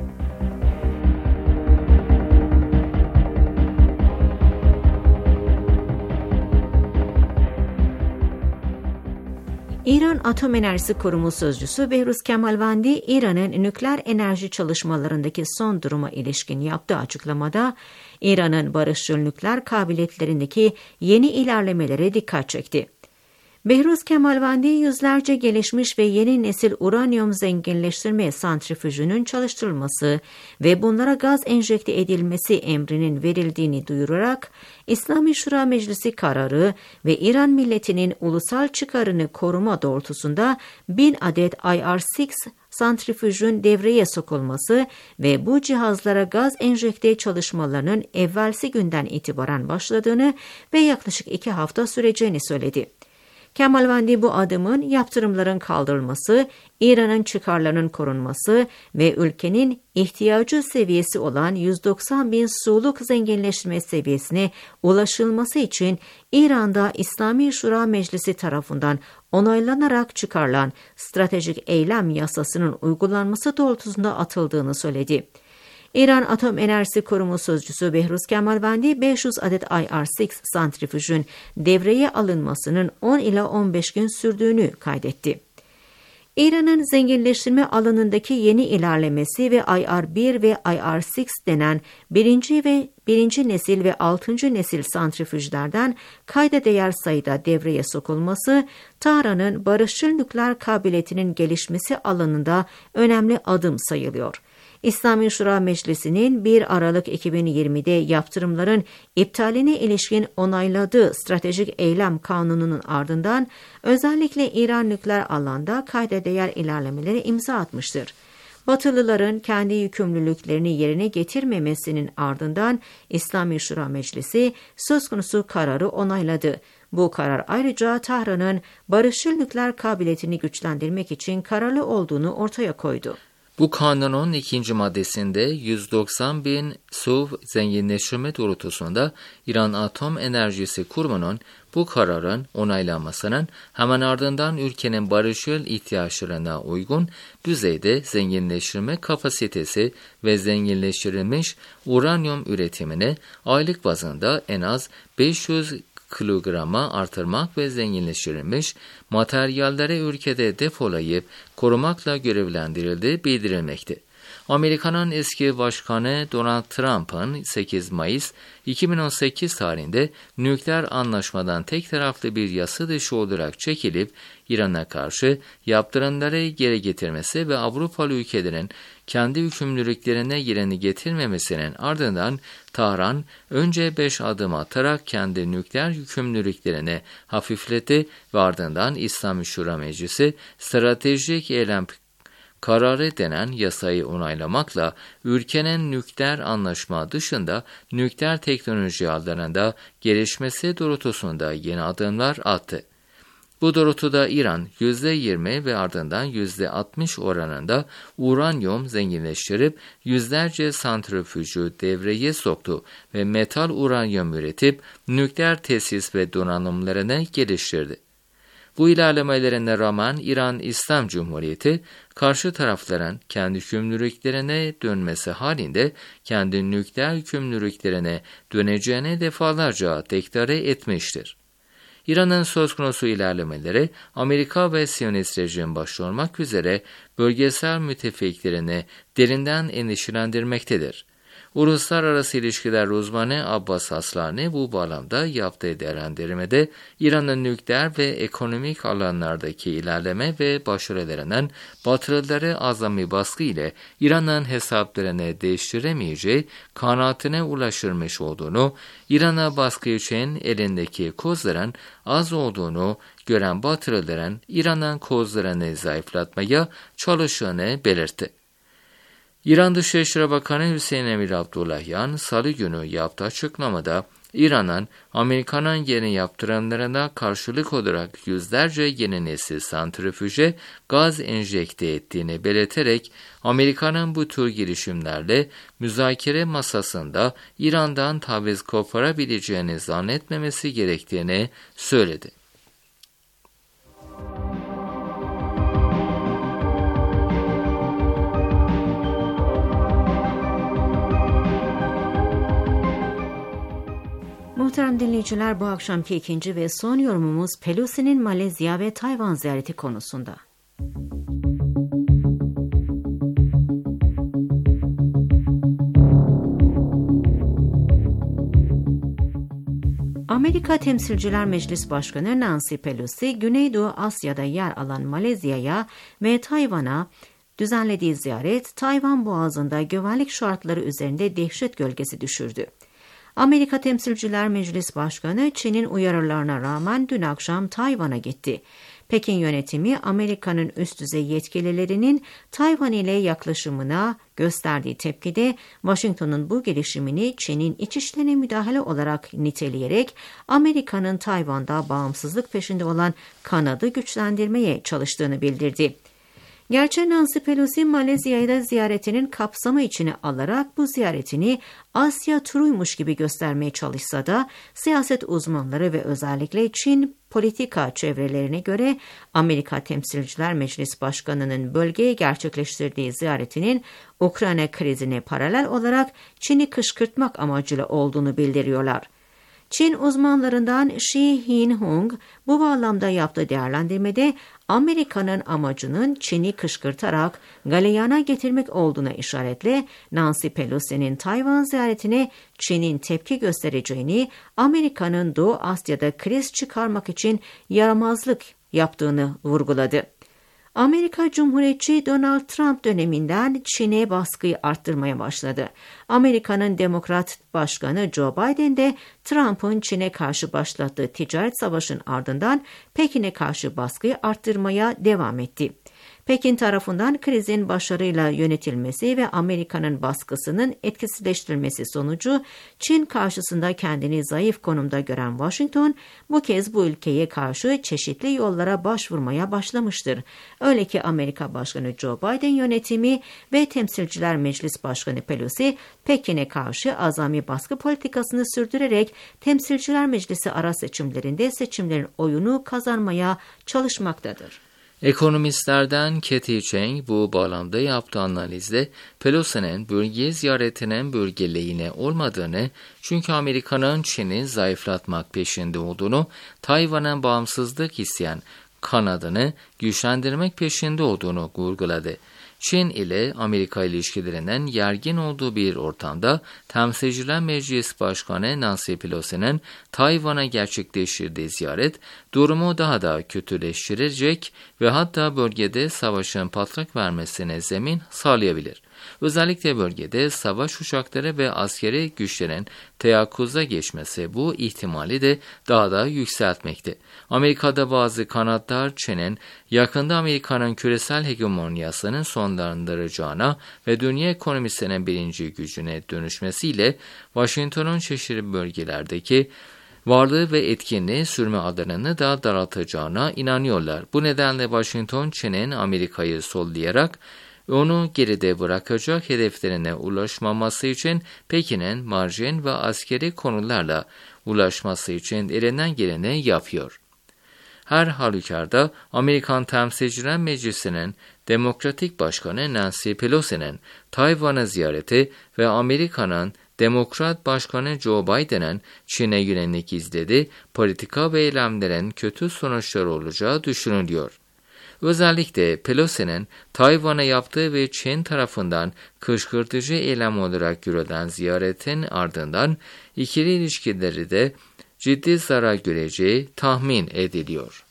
İran Atom Enerjisi Kurumu Sözcüsü Behruz Kemalvandi, İran'ın nükleer enerji çalışmalarındaki son duruma ilişkin yaptığı açıklamada, İran'ın barışçıl nükleer kabiliyetlerindeki yeni ilerlemelere dikkat çekti. Behruz Kemalvandi, yüzlerce gelişmiş ve yeni nesil uranyum zenginleştirme santrifüjünün çalıştırılması ve bunlara gaz enjekte edilmesi emrinin verildiğini duyurarak, İslami Şura Meclisi kararı ve İran milletinin ulusal çıkarını koruma doğrultusunda bin adet I R altı santrifüjün devreye sokulması ve bu cihazlara gaz enjekte çalışmalarının evvelsi günden itibaren başladığını ve yaklaşık iki hafta süreceğini söyledi. Kemalvandi bu adımın yaptırımların kaldırılması, İran'ın çıkarlarının korunması ve ülkenin ihtiyacı seviyesi olan yüz doksan bin suluk zenginleştirme seviyesine ulaşılması için İran'da İslami Şura Meclisi tarafından onaylanarak çıkarılan stratejik eylem yasasının uygulanması doğrultusunda atıldığını söyledi. İran Atom Enerjisi Kurumu Sözcüsü Behruz Kemalvandi, beş yüz adet I R altı santrifüjün devreye alınmasının on ila on beş gün sürdüğünü kaydetti. İran'ın zenginleştirme alanındaki yeni ilerlemesi ve I R bir ve I R altı denen birinci ve birinci nesil ve altıncı nesil santrifüjlerden kayda değer sayıda devreye sokulması, Tahran'ın barışçıl nükleer kabiliyetinin gelişmesi alanında önemli adım sayılıyor. İslami Şura Meclisi'nin bir Aralık iki bin yirmide yaptırımların iptaline ilişkin onayladığı stratejik eylem kanununun ardından özellikle İran nükleer alanda kayda değer ilerlemelere imza atmıştır. Batılıların kendi yükümlülüklerini yerine getirmemesinin ardından İslami Şura Meclisi söz konusu kararı onayladı. Bu karar ayrıca Tahran'ın barışçıl nükleer kabiliyetini güçlendirmek için kararlı olduğunu ortaya koydu. Bu kanunun ikinci maddesinde yüz doksan bin SUV zenginleştirme doğrultusunda İran Atom Enerjisi Kurumu'nun bu kararın onaylanmasının hemen ardından ülkenin barışçıl ihtiyaçlarına uygun düzeyde zenginleştirme kapasitesi ve zenginleştirilmiş uranyum üretimini aylık bazında en az beş yüz kilograma artırmak ve zenginleştirilmiş materyalleri ülkede depolayıp korumakla görevlendirildiği bildirilmekte. Amerika'nın eski başkanı Donald Trump'ın sekiz Mayıs iki bin on sekiz tarihinde nükleer anlaşmadan tek taraflı bir yasa dışı olarak çekilip İran'a karşı yaptırımları geri getirmesi ve Avrupalı ülkelerin kendi yükümlülüklerine yerini getirmemesinin ardından Tahran önce beş adım atarak kendi nükleer yükümlülüklerini hafifletti ve ardından İslami Şura Meclisi stratejik eylem kararı denen yasayı onaylamakla ülkenin nükleer anlaşma dışında nükleer teknoloji alanında gelişmesi doğrultusunda yeni adımlar attı. Bu doğrultuda İran yüzde yirmi ve ardından yüzde altmış oranında uranyum zenginleştirip yüzlerce santrifüjü devreye soktu ve metal uranyum üretip nükleer tesis ve donanımlarını geliştirdi. Bu ilerlemelerine rağmen İran İslam Cumhuriyeti, karşı tarafların kendi yükümlülüklerine dönmesi halinde kendi nükleer yükümlülüklerine döneceğini defalarca deklare etmiştir. İran'ın söz konusu ilerlemeleri Amerika ve Siyonist rejim başta olmak üzere bölgesel müttefiklerini derinden endişelendirmektedir. Uluslararası ilişkiler uzmanı Abbas Aslani bu bağlamda yaptığı değerlendirmede İran'ın nükleer ve ekonomik alanlardaki ilerleme ve başarılarının Batılıları azami baskı ile İran'ın hesaplarını değiştiremeyeceği kanaatine ulaştırmış olduğunu, İran'a baskı için elindeki kozların az olduğunu gören Batılıların İran'ın kozlarını zayıflatmaya çalıştığını belirtti. İran Dışişleri Bakanı Hüseyin Emir Abdullahian, Salı günü yaptığı açıklamada, İran'ın Amerika'nın yeni yaptırımlarına karşılık olarak yüzlerce yeni nesil santrifüje gaz enjekte ettiğini belirterek, Amerika'nın bu tür girişimlerle müzakere masasında İran'dan taviz koparabileceğini zannetmemesi gerektiğini söyledi. Muhterem dinleyiciler, bu akşamki ikinci ve son yorumumuz Pelosi'nin Malezya ve Tayvan ziyareti konusunda. Amerika Temsilciler Meclis Başkanı Nancy Pelosi, Güneydoğu Asya'da yer alan Malezya'ya ve Tayvan'a düzenlediği ziyaret, Tayvan Boğazı'nda güvenlik şartları üzerinde dehşet gölgesi düşürdü. Amerika Temsilciler Meclis Başkanı, Çin'in uyarılarına rağmen dün akşam Tayvan'a gitti. Pekin yönetimi, Amerika'nın üst düzey yetkililerinin Tayvan ile yaklaşımına gösterdiği tepkide, Washington'un bu gelişimini Çin'in iç işlerine müdahale olarak niteleyerek, Amerika'nın Tayvan'da bağımsızlık peşinde olan kanadı güçlendirmeye çalıştığını bildirdi. Gerçi Nancy Pelosi, Malezya'yı da ziyaretinin kapsamı içine alarak bu ziyaretini Asya turuymuş gibi göstermeye çalışsa da, siyaset uzmanları ve özellikle Çin politika çevrelerine göre Amerika Temsilciler Meclis Başkanı'nın bölgeye gerçekleştirdiği ziyaretinin Ukrayna krizine paralel olarak Çin'i kışkırtmak amacıyla olduğunu bildiriyorlar. Çin uzmanlarından Shi Hin-hung bu bağlamda yaptığı değerlendirmede Amerika'nın amacının Çin'i kışkırtarak galeyana getirmek olduğuna işaretle Nancy Pelosi'nin Tayvan ziyaretine Çin'in tepki göstereceğini, Amerika'nın Doğu Asya'da kriz çıkarmak için yaramazlık yaptığını vurguladı. Amerika Cumhuriyetçi Donald Trump döneminden Çin'e baskıyı arttırmaya başladı. Amerika'nın Demokrat Başkanı Joe Biden de Trump'ın Çin'e karşı başlattığı ticaret savaşının ardından Pekin'e karşı baskıyı arttırmaya devam etti. Pekin tarafından krizin başarıyla yönetilmesi ve Amerika'nın baskısının etkisizleştirilmesi sonucu Çin karşısında kendini zayıf konumda gören Washington, bu kez bu ülkeye karşı çeşitli yollara başvurmaya başlamıştır. Öyle ki Amerika Başkanı Joe Biden yönetimi ve Temsilciler Meclis Başkanı Pelosi, Pekin'e karşı azami baskı politikasını sürdürerek Temsilciler Meclisi ara seçimlerinde seçimlerin oyunu kazanmaya çalışmaktadır. Ekonomistlerden Katie Chang bu bağlamda yaptığı analizde Pelosi'nin bölge ziyaretinin bölge lehine olmadığını, çünkü Amerika'nın Çin'i zayıflatmak peşinde olduğunu, Tayvan'ın bağımsızlık isteyen kanadını güçlendirmek peşinde olduğunu vurguladı. Çin ile Amerika ilişkilerinin gergin olduğu bir ortamda Temsilciler Meclis Başkanı Nancy Pelosi'nin Tayvan'a gerçekleştirdiği ziyaret durumu daha da kötüleştirecek ve hatta bölgede savaşın patlak vermesine zemin sağlayabilir. Özellikle bölgede savaş uçakları ve askeri güçlerin teyakkuza geçmesi bu ihtimali de daha da yükseltmekte. Amerika'da bazı kanatlar Çin'in yakında Amerika'nın küresel hegemonyasının sonlandıracağına ve dünya ekonomisinin birinci gücüne dönüşmesiyle Washington'un çeşitli bölgelerdeki varlığı ve etkinliği sürme alanını da daraltacağına inanıyorlar. Bu nedenle Washington, Çin'in Amerika'yı sollayarak onu geride bırakacak hedeflerine ulaşmaması için Pekin'in marjin ve askeri konularla ulaşması için elinden geleni yapıyor. Her halükarda Amerikan Temsilciler Meclisi'nin Demokratik Başkanı Nancy Pelosi'nin Tayvan'a ziyareti ve Amerika'nın Demokrat Başkanı Joe Biden'ın Çin'e yönelik izlediği politika ve eylemlerin kötü sonuçları olacağı düşünülüyor. Özellikle Pelosi'nin Tayvan'a yaptığı ve Çin tarafından kışkırtıcı eylem olarak görülen ziyaretin ardından ikili ilişkileri de ciddi zarar göreceği tahmin ediliyor.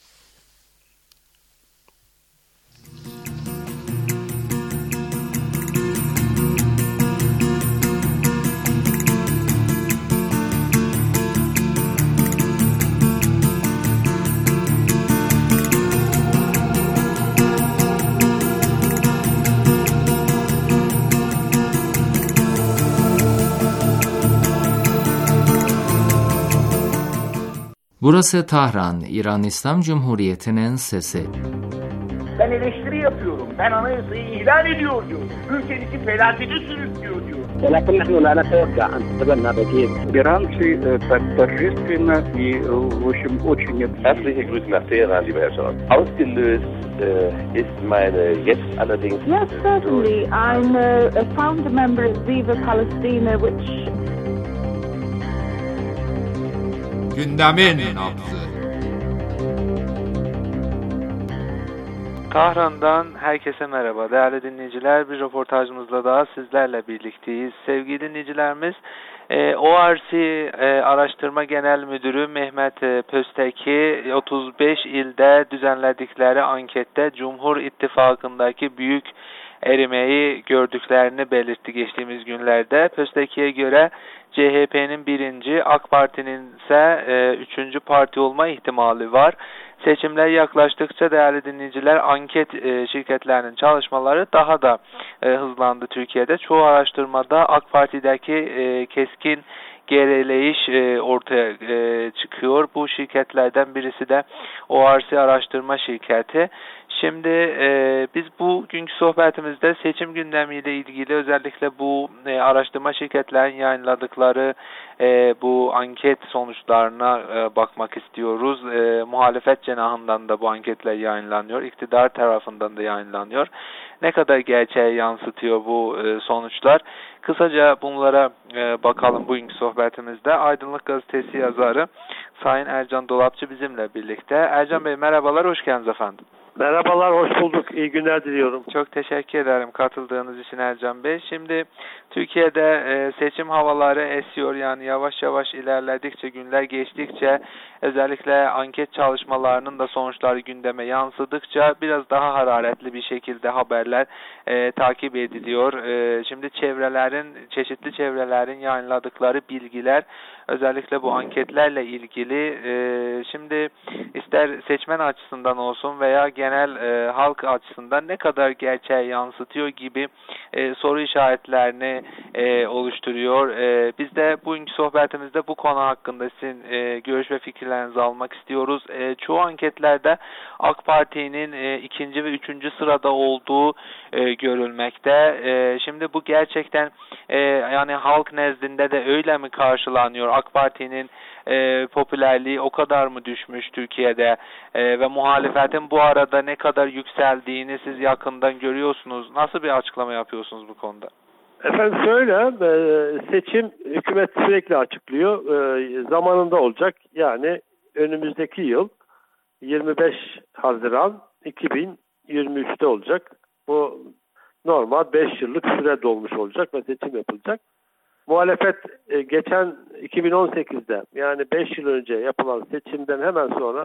Burası Tahran, İran İslam Cumhuriyeti'nin sesi. Ben eleştiri yapıyorum. Ben anayasayı ihlal ediyor diyor. Ülkemizi felakete sürüklüyor diyor. ولكن نحن لا نتوقع أن تتبنى بديل. Иранцы торжественно и, в общем, очень... Herzliche Grüße nach Teheran, lieber Herr Scholz. Ausgelöst äh, ist meine jetzt allerdings... Yes, certainly. I'm a, a founder member of Viva Palestina, which... Gündemin nabzı. Tahran'dan herkese merhaba. Değerli dinleyiciler, bir röportajımızla daha sizlerle birlikteyiz. Sevgili dinleyicilerimiz, O R C Araştırma Genel Müdürü Mehmet Pözteki otuz beş ilde düzenledikleri ankette Cumhur İttifakı'ndaki büyük erimeyi gördüklerini belirtti geçtiğimiz günlerde. Pözteki'ye göre C H P'nin birinci, AK Parti'nin ise e, üçüncü parti olma ihtimali var. Seçimler yaklaştıkça değerli dinleyiciler anket e, şirketlerinin çalışmaları daha da e, hızlandı Türkiye'de. Çoğu araştırmada AK Parti'deki e, keskin gerileyiş e, ortaya e, çıkıyor. Bu şirketlerden birisi de O R C Araştırma Şirketi. Şimdi e, biz bugünkü sohbetimizde seçim gündemiyle ilgili özellikle bu e, araştırma şirketlerin yayınladıkları e, bu anket sonuçlarına e, bakmak istiyoruz. E, muhalefet cenahından da bu anketler yayınlanıyor, iktidar tarafından da yayınlanıyor. Ne kadar gerçeğe yansıtıyor bu e, sonuçlar? Kısaca bunlara e, bakalım bugünkü sohbetimizde. Aydınlık Gazetesi yazarı Sayın Ercan Dolapçı bizimle birlikte. Ercan Bey merhabalar, hoş geldiniz efendim. Merhabalar, hoş bulduk. İyi günler diliyorum. Çok teşekkür ederim katıldığınız için Ercan Bey. Şimdi Türkiye'de e, seçim havaları esiyor. Yani yavaş yavaş ilerledikçe, günler geçtikçe özellikle anket çalışmalarının da sonuçları gündeme yansıdıkça biraz daha hararetli bir şekilde haberler e, takip ediliyor. E, şimdi çevrelerin, çeşitli çevrelerin yayınladıkları bilgiler özellikle bu anketlerle ilgili e, şimdi ister seçmen açısından olsun veya genel e, halk açısından ne kadar gerçeğe yansıtıyor gibi e, soru işaretlerini e, oluşturuyor. E, biz de bugünkü sohbetimizde bu konu hakkında sizin e, görüş ve fikirlerinizi almak istiyoruz. E, çoğu anketlerde AK Parti'nin e, ikinci ve üçüncü sırada olduğu e, görülmekte. E, şimdi bu gerçekten e, yani halk nezdinde de öyle mi karşılanıyor? AK Parti'nin e, popülerliği o kadar mı düşmüş Türkiye'de e, ve muhalefetin bu arada ne kadar yükseldiğini siz yakından görüyorsunuz. Nasıl bir açıklama yapıyorsunuz bu konuda? Efendim şöyle, seçim hükümet sürekli açıklıyor. Zamanında olacak. Yani önümüzdeki yıl yirmi beş Haziran iki bin yirmi üçte olacak. Bu normal beş yıllık süre dolmuş olacak ve seçim yapılacak. Muhalefet geçen iki bin on sekizde yani beş yıl önce yapılan seçimden hemen sonra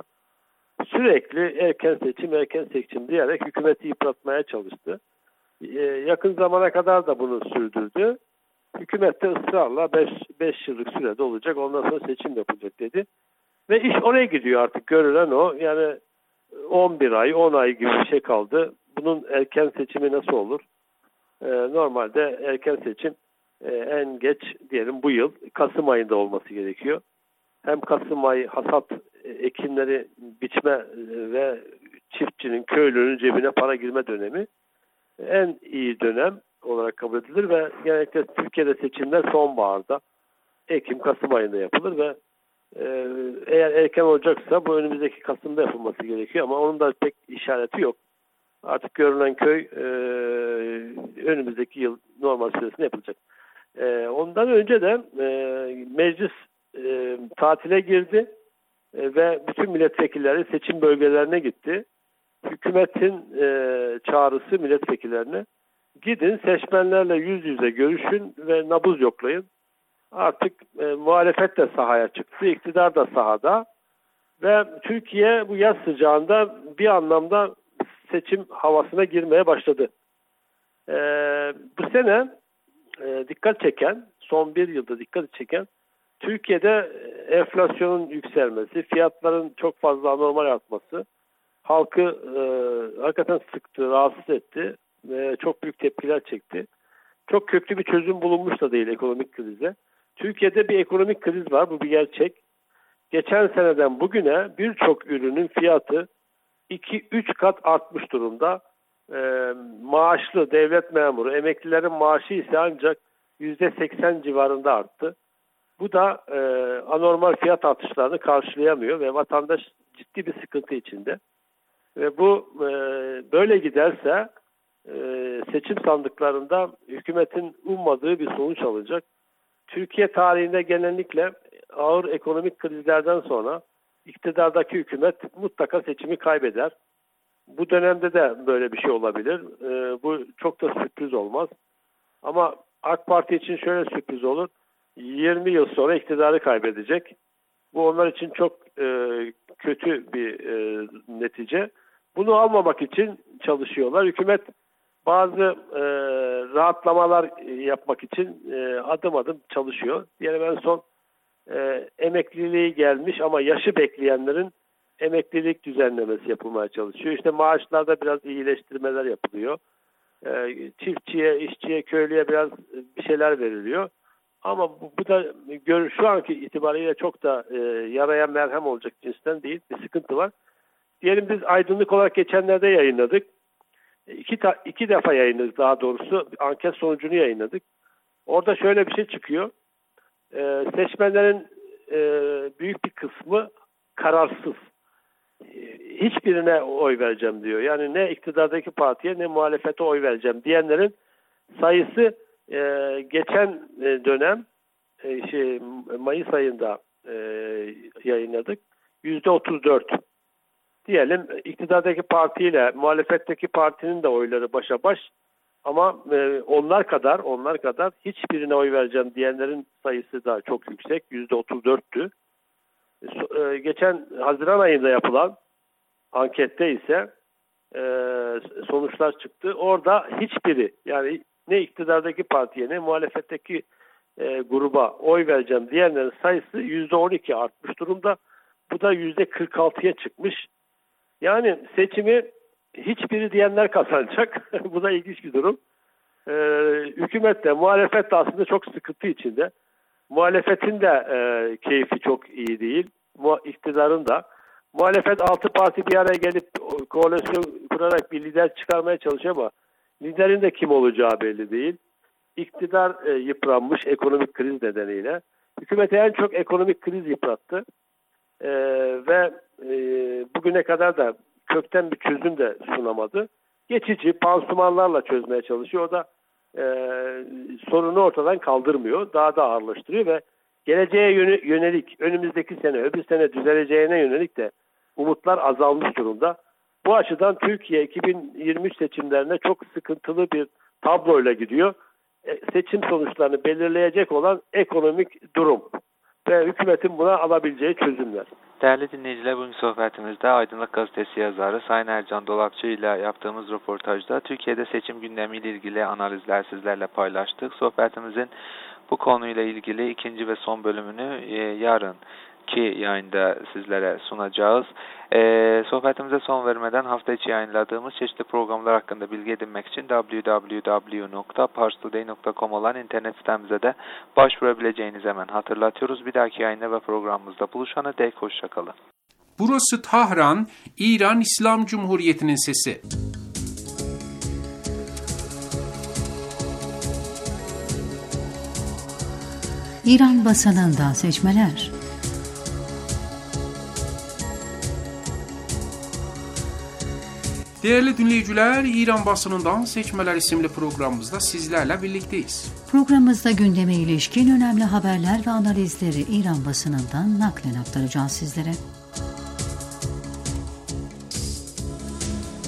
sürekli erken seçim, erken seçim diyerek hükümeti yıpratmaya çalıştı. Yakın zamana kadar da bunu sürdürdü. Hükümet de ısrarla beş yıllık sürede olacak, ondan sonra seçim yapılacak dedi. Ve iş oraya gidiyor artık, görülen o. Yani on bir ay, on ay gibi bir şey kaldı. Bunun erken seçimi nasıl olur? Ee, normalde erken seçim e, en geç diyelim bu yıl Kasım ayında olması gerekiyor. Hem Kasım ayı hasat, ekinleri biçme ve çiftçinin, köylünün cebine para girme dönemi en iyi dönem olarak kabul edilir ve genellikle Türkiye'de seçimler sonbaharda, Ekim-Kasım ayında yapılır ve e, eğer erken olacaksa bu önümüzdeki Kasım'da yapılması gerekiyor ama onun da pek işareti yok. Artık görünen köy e, önümüzdeki yıl normal süresinde yapılacak. E, ondan önce de e, meclis e, tatile girdi e, ve bütün milletvekilleri seçim bölgelerine gitti. hükümetin e, çağrısı milletvekillerine, gidin seçmenlerle yüz yüze görüşün ve nabız yoklayın. Artık e, muhalefet de sahaya çıktı, iktidar da sahada ve Türkiye bu yaz sıcağında bir anlamda seçim havasına girmeye başladı. E, bu sene e, dikkat çeken, son bir yılda dikkat çeken, Türkiye'de enflasyonun yükselmesi, fiyatların çok fazla anormal artması, halkı e, hakikaten sıktı, rahatsız etti ve çok büyük tepkiler çekti. Çok köklü bir çözüm bulunmuş da değil ekonomik krize. Türkiye'de bir ekonomik kriz var, bu bir gerçek. Geçen seneden bugüne birçok ürünün fiyatı iki üç kat artmış durumda. E, maaşlı devlet memuru, emeklilerin maaşı ise ancak yüzde seksen civarında arttı. Bu da e, anormal fiyat artışlarını karşılayamıyor ve vatandaş ciddi bir sıkıntı içinde. Ve bu e, böyle giderse e, seçim sandıklarında hükümetin ummadığı bir sonuç alacak. Türkiye tarihinde genellikle ağır ekonomik krizlerden sonra iktidardaki hükümet mutlaka seçimi kaybeder. Bu dönemde de böyle bir şey olabilir. E, bu çok da sürpriz olmaz. Ama AK Parti için şöyle sürpriz olur. yirmi yıl sonra iktidarı kaybedecek. Bu onlar için çok e, kötü bir e, netice. Bunu almamak için çalışıyorlar. Hükümet bazı e, rahatlamalar yapmak için e, adım adım çalışıyor. Diyelim en son e, emekliliği gelmiş ama yaşı bekleyenlerin emeklilik düzenlemesi yapılmaya çalışıyor. İşte maaşlarda biraz iyileştirmeler yapılıyor. E, çiftçiye, işçiye, köylüye biraz bir şeyler veriliyor. Ama bu, bu da gör, şu anki itibariyle çok da e, yaraya merhem olacak cinsten değil. Bir sıkıntı var. Diyelim biz aydınlık olarak geçenlerde yayınladık. İki, ta, iki defa yayınladık daha doğrusu. Anket sonucunu yayınladık. Orada şöyle bir şey çıkıyor. E, seçmenlerin e, büyük bir kısmı kararsız. E, hiçbirine oy vereceğim diyor. Yani ne iktidardaki partiye ne muhalefete oy vereceğim diyenlerin sayısı Ee, geçen e, dönem e, şey, Mayıs ayında e, yayınladık. yüzde otuz dört. Diyelim iktidardaki partiyle muhalefetteki partinin de oyları başa baş. Ama e, onlar kadar onlar kadar hiçbirine oy vereceğim diyenlerin sayısı da çok yüksek. yüzde otuz dörttü. E, geçen Haziran ayında yapılan ankette ise e, sonuçlar çıktı. Orada hiçbiri, yani ne iktidardaki partiye ne muhalefetteki e, gruba oy vereceğim diyenlerin sayısı yüzde on iki artmış durumda. Bu da yüzde kırk altıya çıkmış. Yani seçimi hiçbiri diyenler kazanacak. Bu da ilginç bir durum. E, hükümet de muhalefet de aslında çok sıkıntı içinde. Muhalefetin de e, keyfi çok iyi değil. Mu, iktidarın da. Muhalefet altı parti bir araya gelip koalisyon kurarak bir lider çıkarmaya çalışıyor ama liderin de kim olacağı belli değil. İktidar e, yıpranmış ekonomik kriz nedeniyle. Hükümeti en çok ekonomik kriz yıprattı. E, ve e, bugüne kadar da kökten bir çözüm de sunamadı. Geçici pansumanlarla çözmeye çalışıyor. O da e, sorunu ortadan kaldırmıyor. Daha da ağırlaştırıyor ve geleceğe yönelik, önümüzdeki sene, öbür sene düzeleceğine yönelik de umutlar azalmış durumda. Bu açıdan Türkiye iki bin yirmi üç seçimlerine çok sıkıntılı bir tabloyla gidiyor. E, seçim sonuçlarını belirleyecek olan ekonomik durum ve hükümetin buna alabileceği çözümler. Değerli dinleyiciler, bugün sohbetimizde Aydınlık Gazetesi yazarı Sayın Ercan Dolapçı ile yaptığımız röportajda Türkiye'de seçim gündemiyle ilgili analizler sizlerle paylaştık. Sohbetimizin bu konuyla ilgili ikinci ve son bölümünü e, yarın ki yayında sizlere sunacağız. Ee, sohbetimize son vermeden hafta içi yayınladığımız çeşitli programlar hakkında bilgi edinmek için double-u double-u double-u nokta pars today nokta com olan internet sitemize de başvurabileceğinizi hemen hatırlatıyoruz. Bir dahaki yayında ve programımızda buluşana dek hoşçakalın. Burası Tahran, İran İslam Cumhuriyeti'nin sesi. İran basınından seçmeler. Değerli dinleyiciler, İran basınından seçmeler isimli programımızda sizlerle birlikteyiz. Programımızda gündeme ilişkin önemli haberler ve analizleri İran basınından naklen aktaracağız sizlere.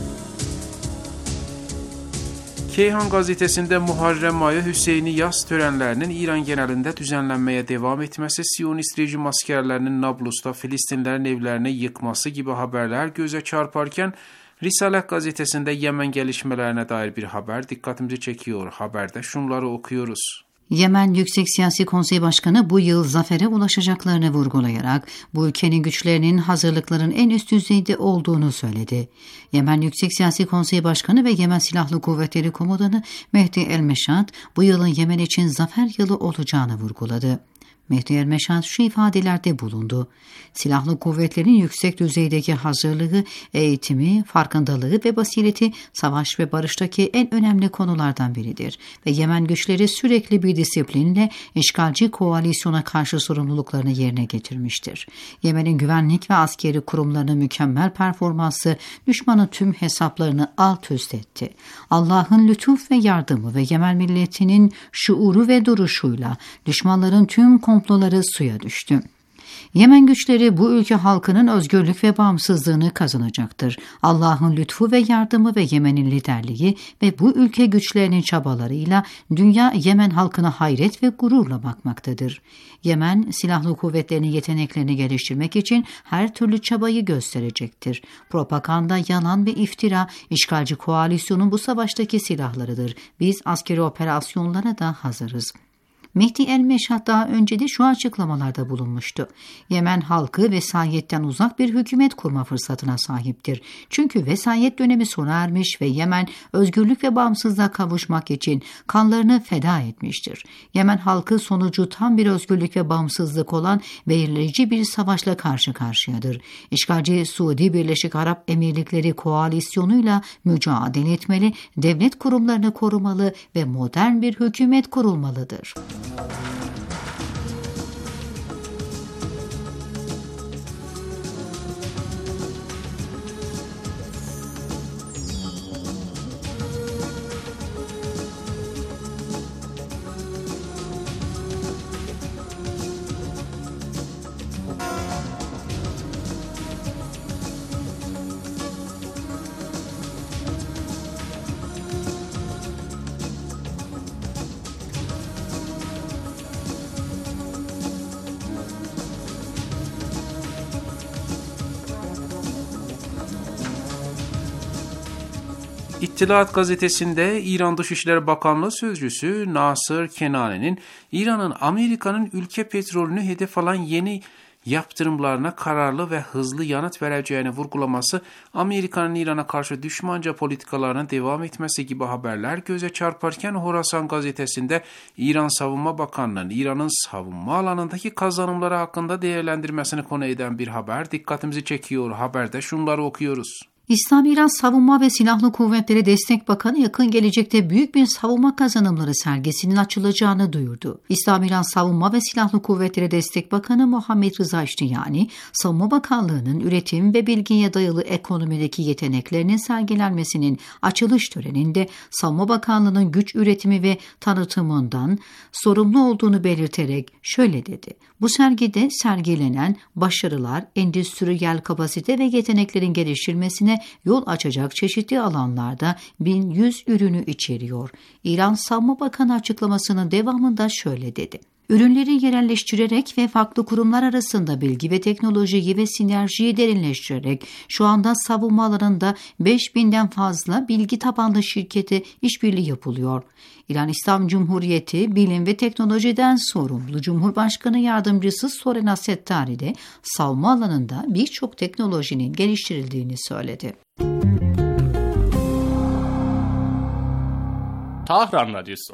Keyhan gazetesinde Muharrem ayı Hüseyni yaz törenlerinin İran genelinde düzenlenmeye devam etmesi, Siyonist rejim askerlerinin Nablus'ta Filistinlerin evlerini yıkması gibi haberler göze çarparken, Risalet gazetesinde Yemen gelişmelerine dair bir haber dikkatimizi çekiyor. Haberde şunları okuyoruz. Yemen Yüksek Siyasi Konsey Başkanı bu yıl zafere ulaşacaklarını vurgulayarak bu ülkenin güçlerinin hazırlıkların en üst düzeyde olduğunu söyledi. Yemen Yüksek Siyasi Konsey Başkanı ve Yemen Silahlı Kuvvetleri Komutanı Mehdi El-Meşat bu yılın Yemen için zafer yılı olacağını vurguladı. Mehdi El-Meşat şu ifadelerde bulundu. Silahlı kuvvetlerin yüksek düzeydeki hazırlığı, eğitimi, farkındalığı ve basireti savaş ve barıştaki en önemli konulardan biridir. Ve Yemen güçleri sürekli bir disiplinle işgalci koalisyona karşı sorumluluklarını yerine getirmiştir. Yemen'in güvenlik ve askeri kurumlarının mükemmel performansı düşmanın tüm hesaplarını alt üst etti. Allah'ın lütuf ve yardımı ve Yemen milletinin şuuru ve duruşuyla düşmanların tüm komploları suya düştü. Yemen güçleri bu ülke halkının özgürlük ve bağımsızlığını kazanacaktır. Allah'ın lütfu ve yardımı ve Yemen'in liderliği ve bu ülke güçlerinin çabalarıyla dünya Yemen halkına hayret ve gururla bakmaktadır. Yemen, silahlı kuvvetlerinin yeteneklerini geliştirmek için her türlü çabayı gösterecektir. Propaganda, yalan ve iftira, işgalci koalisyonun bu savaştaki silahlarıdır. Biz askeri operasyonlara da hazırız. Mehdi El-Meşat daha önce de şu açıklamalarda bulunmuştu. Yemen halkı vesayetten uzak bir hükümet kurma fırsatına sahiptir. Çünkü vesayet dönemi sona ermiş ve Yemen özgürlük ve bağımsızlığa kavuşmak için kanlarını feda etmiştir. Yemen halkı sonucu tam bir özgürlük ve bağımsızlık olan belirleyici bir savaşla karşı karşıyadır. İşgalci Suudi Birleşik Arap Emirlikleri koalisyonuyla mücadele etmeli, devlet kurumlarını korumalı ve modern bir hükümet kurulmalıdır. İttilaat gazetesinde İran Dışişleri Bakanlığı Sözcüsü Nasır Kenani'nin İran'ın Amerika'nın ülke petrolünü hedef alan yeni yaptırımlarına kararlı ve hızlı yanıt vereceğini vurgulaması, Amerika'nın İran'a karşı düşmanca politikalarına devam etmesi gibi haberler göze çarparken Horasan gazetesinde İran Savunma Bakanlığı'nın İran'ın savunma alanındaki kazanımları hakkında değerlendirmesini konu eden bir haber dikkatimizi çekiyor. Haberde şunları okuyoruz. İslam İran Savunma ve Silahlı Kuvvetleri Destek Bakanı yakın gelecekte büyük bir savunma kazanımları sergisinin açılacağını duyurdu. İslam İran Savunma ve Silahlı Kuvvetleri Destek Bakanı Muhammed Rıza İştiyani, Savunma Bakanlığı'nın üretim ve bilgiye dayalı ekonomideki yeteneklerinin sergilenmesinin açılış töreninde Savunma Bakanlığı'nın güç üretimi ve tanıtımından sorumlu olduğunu belirterek şöyle dedi. Bu sergide sergilenen başarılar, endüstriyel kapasite ve yeteneklerin geliştirilmesine yol açacak çeşitli alanlarda bin yüz ürünü içeriyor. İran Savunma Bakanı açıklamasının devamında şöyle dedi. Ürünleri yerelleştirerek ve farklı kurumlar arasında bilgi ve teknolojiyi ve sinerjiyi derinleştirerek şu anda savunma alanında beş binden fazla bilgi tabanlı şirkete işbirliği yapılıyor. İran İslam Cumhuriyeti Bilim ve Teknolojiden sorumlu Cumhurbaşkanı Yardımcısı Soren Settari de savunma alanında birçok teknolojinin geliştirildiğini söyledi. Tahran Radyosu.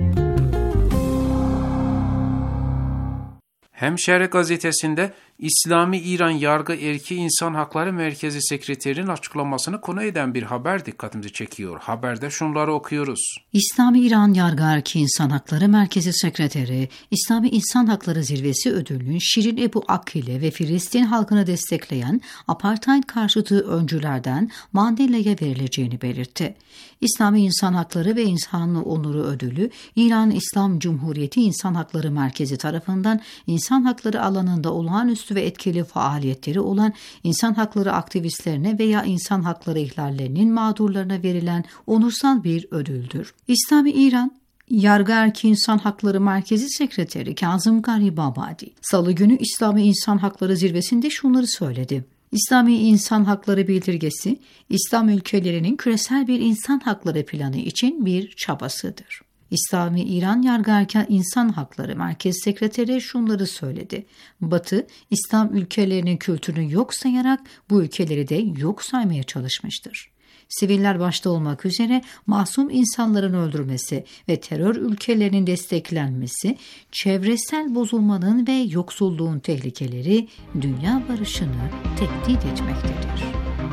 Hemşehri gazetesinde İslami İran Yargı Erki İnsan Hakları Merkezi Sekreterinin açıklamasını konu eden bir haber dikkatimizi çekiyor. Haberde şunları okuyoruz. İslami İran Yargı Erki İnsan Hakları Merkezi Sekreteri, İslami İnsan Hakları Zirvesi ödülünün Şirin Ebu Akile ve Filistin halkını destekleyen apartheid karşıtı öncülerden Mandela'ya verileceğini belirtti. İslami İnsan Hakları ve İnsan Onuru Ödülü, İran İslam Cumhuriyeti İnsan Hakları Merkezi tarafından insan hakları alanında olağanüstü olağanüstü ve etkili faaliyetleri olan insan hakları aktivistlerine veya insan hakları ihlallerinin mağdurlarına verilen onursal bir ödüldür. İslami İran Yargı Erki İnsan Hakları Merkezi Sekreteri Kazım Garibabadi, Salı günü İslami İnsan Hakları Zirvesi'nde şunları söyledi. İslami İnsan Hakları Bildirgesi, İslam ülkelerinin küresel bir insan hakları planı için bir çabasıdır. İslami İran Yargı Erki İnsan Hakları Merkezi Sekreteri şunları söyledi. Batı, İslam ülkelerinin kültürünü yok sayarak bu ülkeleri de yok saymaya çalışmıştır. Siviller başta olmak üzere masum insanların öldürülmesi ve terör ülkelerinin desteklenmesi, çevresel bozulmanın ve yoksulluğun tehlikeleri dünya barışını tehdit etmektedir.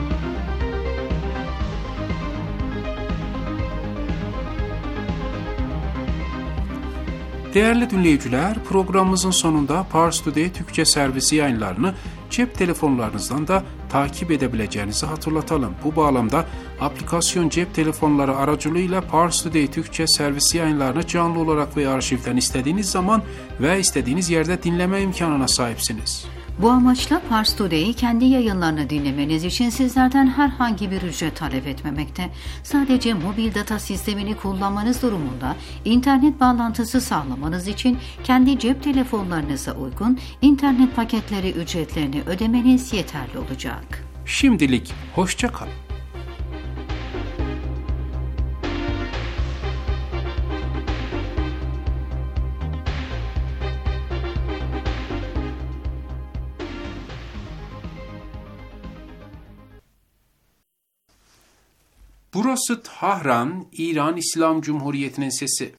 Değerli dinleyiciler, programımızın sonunda Pars Today Türkçe servisi yayınlarını cep telefonlarınızdan da takip edebileceğinizi hatırlatalım. Bu bağlamda aplikasyon cep telefonları aracılığıyla Pars Today Türkçe servisi yayınlarını canlı olarak ve arşivden istediğiniz zaman ve istediğiniz yerde dinleme imkanına sahipsiniz. Bu amaçla Pars Today'i kendi yayınlarını dinlemeniz için sizlerden herhangi bir ücret talep etmemekte. Sadece mobil data sistemini kullanmanız durumunda internet bağlantısı sağlamanız için kendi cep telefonlarınıza uygun internet paketleri ücretlerini ödemeniz yeterli olacak. Şimdilik hoşça kalın. Burası Tahran, İran İslam Cumhuriyeti'nin sesi.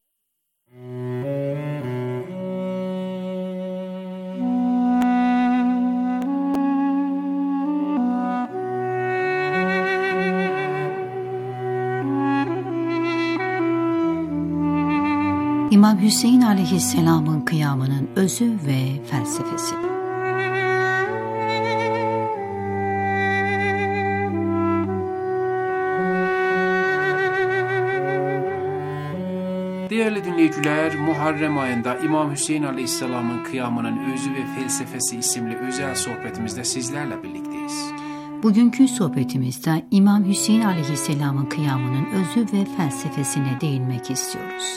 İmam Hüseyin Aleyhisselam'ın kıyamının özü ve felsefesi. Değerli dinleyiciler, Muharrem ayında İmam Hüseyin Aleyhisselam'ın kıyamının özü ve felsefesi isimli özel sohbetimizde sizlerle birlikteyiz. Bugünkü sohbetimizde İmam Hüseyin Aleyhisselam'ın kıyamının özü ve felsefesine değinmek istiyoruz.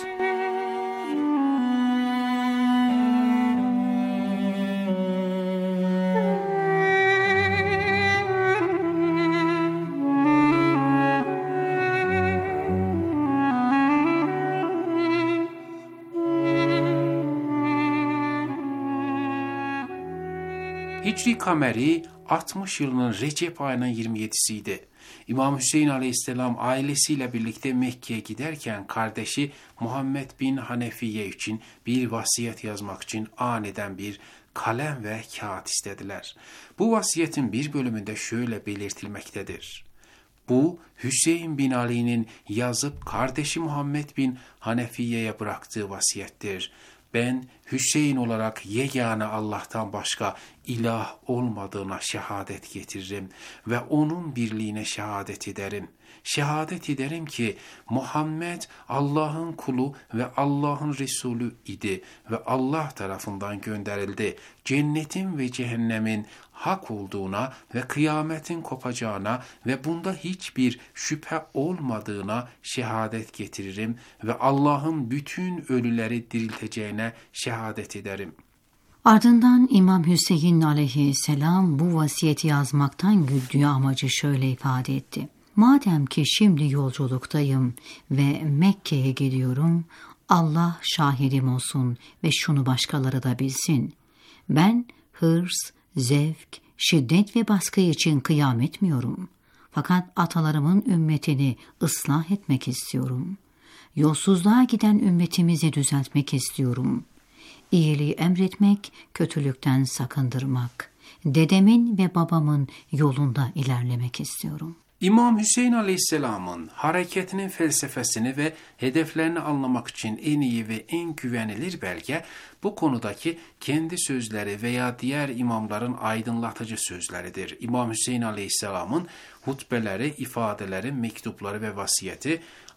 Hicri Kameri altmış yılının Recep ayının yirmi yedisiydi. İmam Hüseyin Aleyhisselam ailesiyle birlikte Mekke'ye giderken kardeşi Muhammed bin Hanefiye için bir vasiyet yazmak için aniden bir kalem ve kağıt istediler. Bu vasiyetin bir bölümünde şöyle belirtilmektedir. Bu Hüseyin bin Ali'nin yazıp kardeşi Muhammed bin Hanefiye'ye bıraktığı vasiyettir. Ben Hüseyin olarak yegane Allah'tan başka ilah olmadığına şehadet getiririm ve onun birliğine şehadet ederim. Şehadet ederim ki Muhammed Allah'ın kulu ve Allah'ın Resulü idi ve Allah tarafından gönderildi. Cennetin ve cehennemin hak olduğuna ve kıyametin kopacağına ve bunda hiçbir şüphe olmadığına şehadet getiririm ve Allah'ın bütün ölüleri dirilteceğine şehadet ederim. Ardından İmam Hüseyin Aleyhisselam bu vasiyeti yazmaktan güttüğü amacı şöyle ifade etti. Madem ki şimdi yolculuktayım ve Mekke'ye gidiyorum, Allah şahidim olsun ve şunu başkaları da bilsin. Ben hırs, zevk, şiddet ve baskı için kıyam etmiyorum. Fakat atalarımın ümmetini ıslah etmek istiyorum. Yolsuzluğa giden ümmetimizi düzeltmek istiyorum. İyiliği emretmek, kötülükten sakındırmak. Dedemin ve babamın yolunda ilerlemek istiyorum. İmam Hüseyin Aleyhisselam'ın hareketinin felsefesini ve hedeflerini anlamak için en iyi ve en güvenilir belge bu konudaki kendi sözleri veya diğer imamların aydınlatıcı sözleridir. İmam Hüseyin Aleyhisselam'ın hutbeleri, ifadeleri, mektupları ve vasiyeti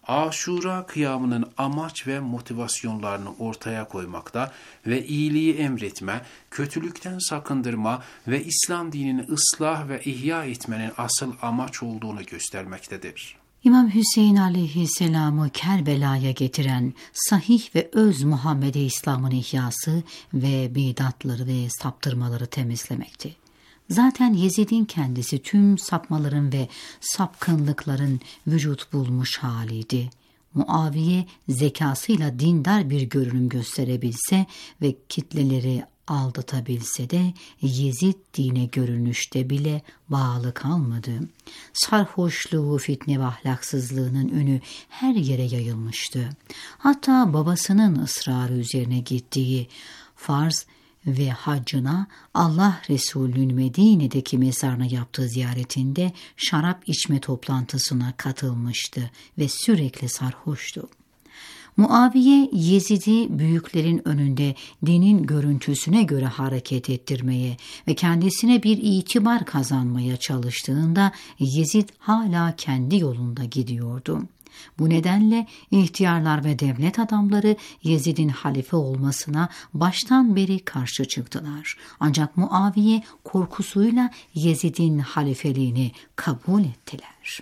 Aşura kıyamının amaç ve motivasyonlarını ortaya koymakta ve iyiliği emretme, kötülükten sakındırma ve İslam dinini ıslah ve ihya etmenin asıl amaç olduğunu göstermektedir. İmam Hüseyin aleyhisselamı Kerbela'ya getiren sahih ve öz Muhammed-i İslam'ın ihyası ve bidatları ve saptırmaları temizlemekti. Zaten Yezid'in kendisi tüm sapmaların ve sapkınlıkların vücut bulmuş haliydi. Muaviye zekasıyla dindar bir görünüm gösterebilse ve kitleleri aldatabilse de Yezid dine görünüşte bile bağlı kalmadı. Sarhoşluğu, fitne ve ahlaksızlığının ünü her yere yayılmıştı. Hatta babasının ısrarı üzerine gittiği farz ve haccına Allah Resulü'nün Medine'deki mezarına yaptığı ziyaretinde şarap içme toplantısına katılmıştı ve sürekli sarhoştu. Muaviye, Yezid'i büyüklerin önünde dinin görüntüsüne göre hareket ettirmeye ve kendisine bir itibar kazanmaya çalıştığında Yezid hala kendi yolunda gidiyordu. Bu nedenle ihtiyarlar ve devlet adamları Yezid'in halife olmasına baştan beri karşı çıktılar. Ancak Muaviye korkusuyla Yezid'in halifeliğini kabul ettiler.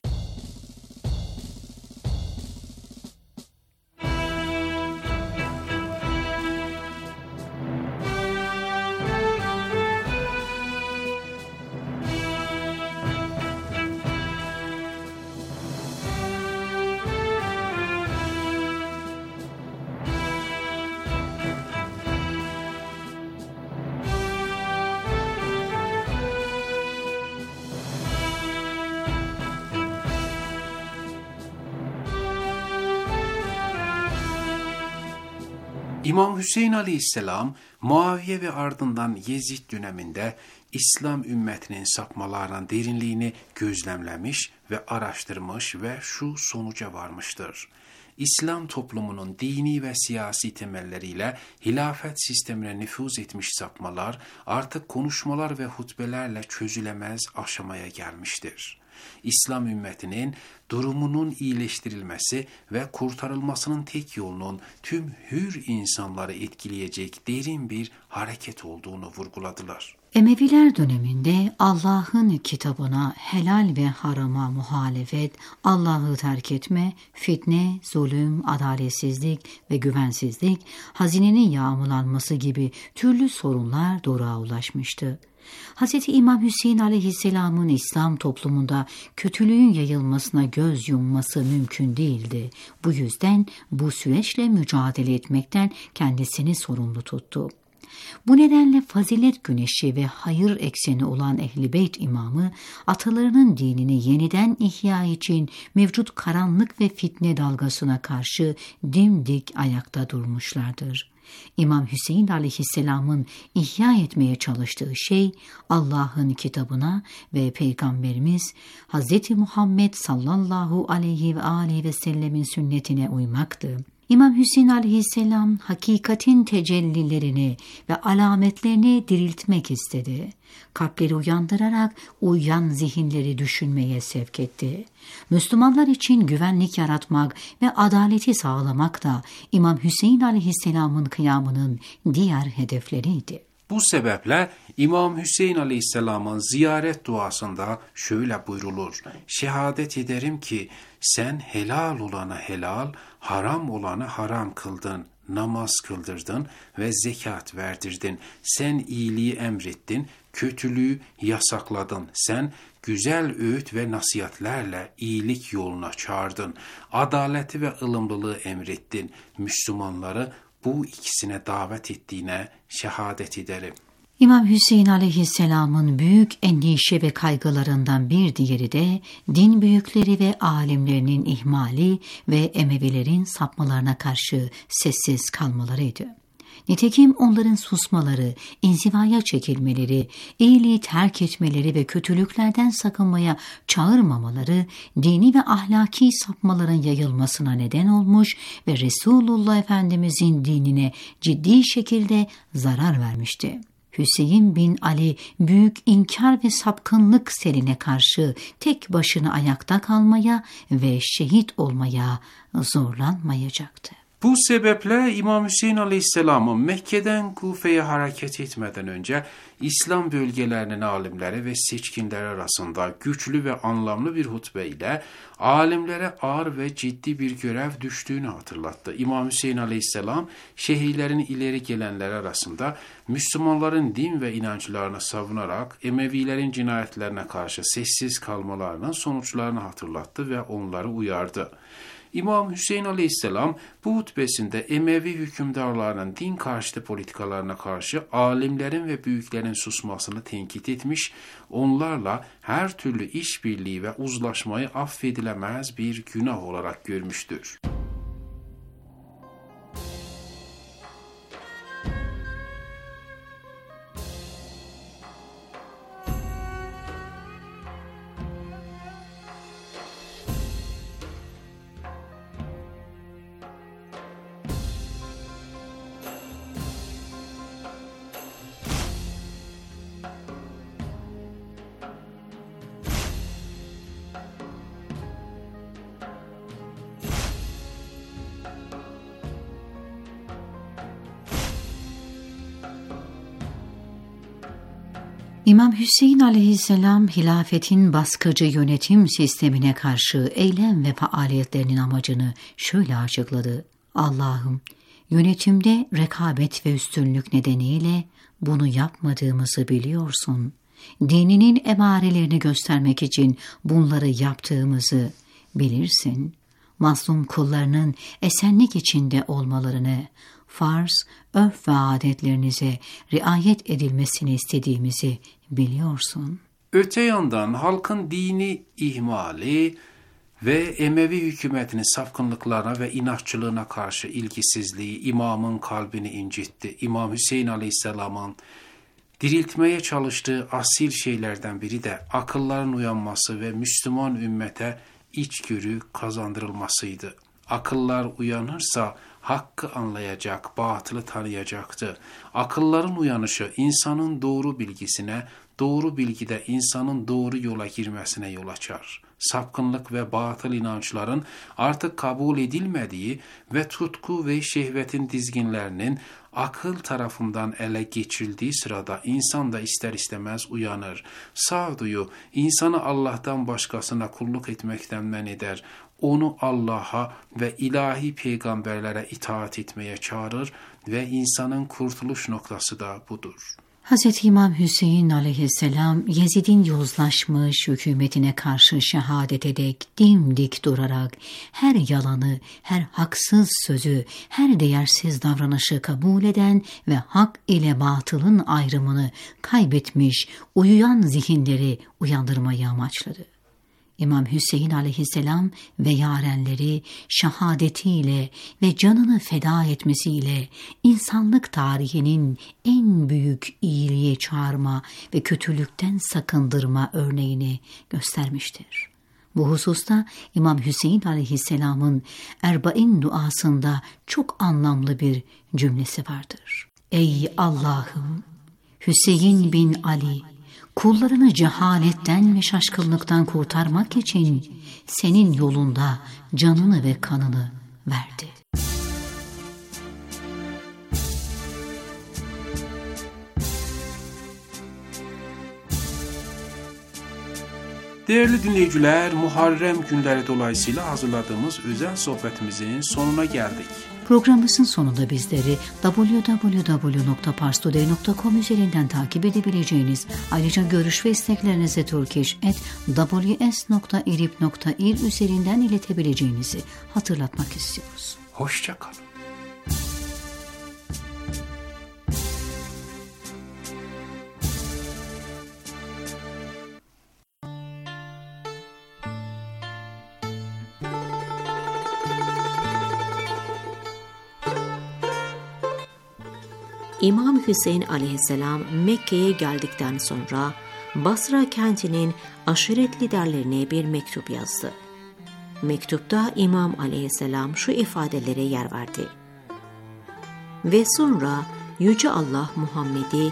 İmam Hüseyin aleyhisselam, Muaviye ve ardından Yezid döneminde İslam ümmetinin sapmalarının derinliğini gözlemlemiş ve araştırmış ve şu sonuca varmıştır. İslam toplumunun dini ve siyasi temelleriyle hilafet sistemine nüfuz etmiş sapmalar artık konuşmalar ve hutbelerle çözülemez aşamaya gelmiştir. İslam ümmetinin durumunun iyileştirilmesi ve kurtarılmasının tek yolunun tüm hür insanları etkileyecek derin bir hareket olduğunu vurguladılar. Emeviler döneminde Allah'ın kitabına helal ve harama muhalefet, Allah'ı terk etme, fitne, zulüm, adaletsizlik ve güvensizlik, hazinenin yağmalanması gibi türlü sorunlar doruğa ulaşmıştı. Hz. İmam Hüseyin aleyhisselamın İslam toplumunda kötülüğün yayılmasına göz yumması mümkün değildi. Bu yüzden bu süreçle mücadele etmekten kendisini sorumlu tuttu. Bu nedenle fazilet güneşi ve hayır ekseni olan Ehl-i Beyt imamı, atalarının dinini yeniden ihya için mevcut karanlık ve fitne dalgasına karşı dimdik ayakta durmuşlardır. İmam Hüseyin aleyhisselamın ihya etmeye çalıştığı şey Allah'ın kitabına ve Peygamberimiz Hz. Muhammed sallallahu aleyhi ve aleyhi ve sellemin sünnetine uymaktı. İmam Hüseyin aleyhisselam hakikatin tecellilerini ve alametlerini diriltmek istedi. Kalpleri uyandırarak uyuyan zihinleri düşünmeye sevk etti. Müslümanlar için güvenlik yaratmak ve adaleti sağlamak da İmam Hüseyin aleyhisselamın kıyamının diğer hedefleriydi. Bu sebeple İmam Hüseyin aleyhisselamın ziyaret duasında şöyle buyrulur: şehadet ederim ki sen helal olana helal, haram olana haram kıldın, namaz kıldırdın ve zekat verdirdin. Sen iyiliği emrettin, kötülüğü yasakladın. Sen güzel öğüt ve nasihatlerle iyilik yoluna çağırdın. Adaleti ve ılımlılığı emrettin. Müslümanları bu ikisine davet ettiğine şehadet ederim. İmam Hüseyin aleyhisselamın büyük endişe ve kaygılarından bir diğeri de din büyükleri ve alimlerinin ihmali ve Emevilerin sapmalarına karşı sessiz kalmalarıydı. Nitekim onların susmaları, inzivaya çekilmeleri, iyiliği terk etmeleri ve kötülüklerden sakınmaya çağırmamaları, dini ve ahlaki sapmaların yayılmasına neden olmuş ve Resulullah Efendimizin dinine ciddi şekilde zarar vermişti. Hüseyin bin Ali büyük inkar ve sapkınlık seline karşı tek başına ayakta kalmaya ve şehit olmaya zorlanmayacaktı. Bu sebeple İmam Hüseyin Aleyhisselam'ın Mekke'den Kufe'ye hareket etmeden önce İslam bölgelerinin alimleri ve seçkinleri arasında güçlü ve anlamlı bir hutbe ile alimlere ağır ve ciddi bir görev düştüğünü hatırlattı. İmam Hüseyin Aleyhisselam şehirlerin ileri gelenleri arasında Müslümanların din ve inançlarını savunarak Emevilerin cinayetlerine karşı sessiz kalmalarının sonuçlarını hatırlattı ve onları uyardı. İmam Hüseyin Aleyhisselam bu hutbesinde Emevi hükümdarlarının din karşıtı politikalarına karşı alimlerin ve büyüklerin susmasını tenkit etmiş, onlarla her türlü işbirliği ve uzlaşmayı affedilemez bir günah olarak görmüştür. İmam Hüseyin aleyhisselam hilafetin baskıcı yönetim sistemine karşı eylem ve faaliyetlerinin amacını şöyle açıkladı. Allah'ım, yönetimde rekabet ve üstünlük nedeniyle bunu yapmadığımızı biliyorsun. Dininin emarelerini göstermek için bunları yaptığımızı bilirsin. Mazlum kullarının esenlik içinde olmalarını, farz, örf ve adetlerinize riayet edilmesini istediğimizi biliyorsun. Öte yandan halkın dini ihmali ve Emevi hükümetinin sapkınlıklarına ve inatçılığına karşı ilgisizliği imamın kalbini incitti. İmam Hüseyin Aleyhisselam'ın diriltmeye çalıştığı asil şeylerden biri de akılların uyanması ve Müslüman ümmete içgörü kazandırılmasıydı. Akıllar uyanırsa hakkı anlayacak, batılı tanıyacaktı. Akılların uyanışı insanın doğru bilgisine, doğru bilgide insanın doğru yola girmesine yol açar. Sapkınlık ve batıl inançların artık kabul edilmediği ve tutku ve şehvetin dizginlerinin akıl tarafından ele geçirildiği sırada insan da ister istemez uyanır. Sağduyu insanı Allah'tan başkasına kulluk etmekten men eder. Onu Allah'a ve ilahi peygamberlere itaat etmeye çağırır ve insanın kurtuluş noktası da budur. Hz. İmam Hüseyin aleyhisselam Yezid'in yozlaşmış hükümetine karşı şehadet edek, dimdik durarak her yalanı, her haksız sözü, her değersiz davranışı kabul eden ve hak ile batılın ayrımını kaybetmiş, uyuyan zihinleri uyandırmayı amaçladı. İmam Hüseyin aleyhisselam ve yarenleri şehadetiyle ve canını feda etmesiyle insanlık tarihinin en büyük iyiliğe çağırma ve kötülükten sakındırma örneğini göstermiştir. Bu hususta İmam Hüseyin aleyhisselamın Erbain duasında çok anlamlı bir cümlesi vardır. Ey Allah'ım, Hüseyin bin Ali, kullarını cehaletten ve şaşkınlıktan kurtarmak için senin yolunda canını ve kanını verdi. Değerli dinleyiciler, Muharrem günleri dolayısıyla hazırladığımız özel sohbetimizin sonuna geldik. Programımızın sonunda bizleri double-u double-u double-u nokta pars today nokta com üzerinden takip edebileceğiniz, ayrıca görüş ve isteklerinizi turkish at w s nokta irib nokta ir üzerinden iletebileceğinizi hatırlatmak istiyoruz. Hoşça kalın. İmam Hüseyin aleyhisselam Mekke'ye geldikten sonra Basra kentinin aşiret liderlerine bir mektup yazdı. Mektupta İmam aleyhisselam şu ifadelere yer verdi. Ve sonra Yüce Allah Muhammed'i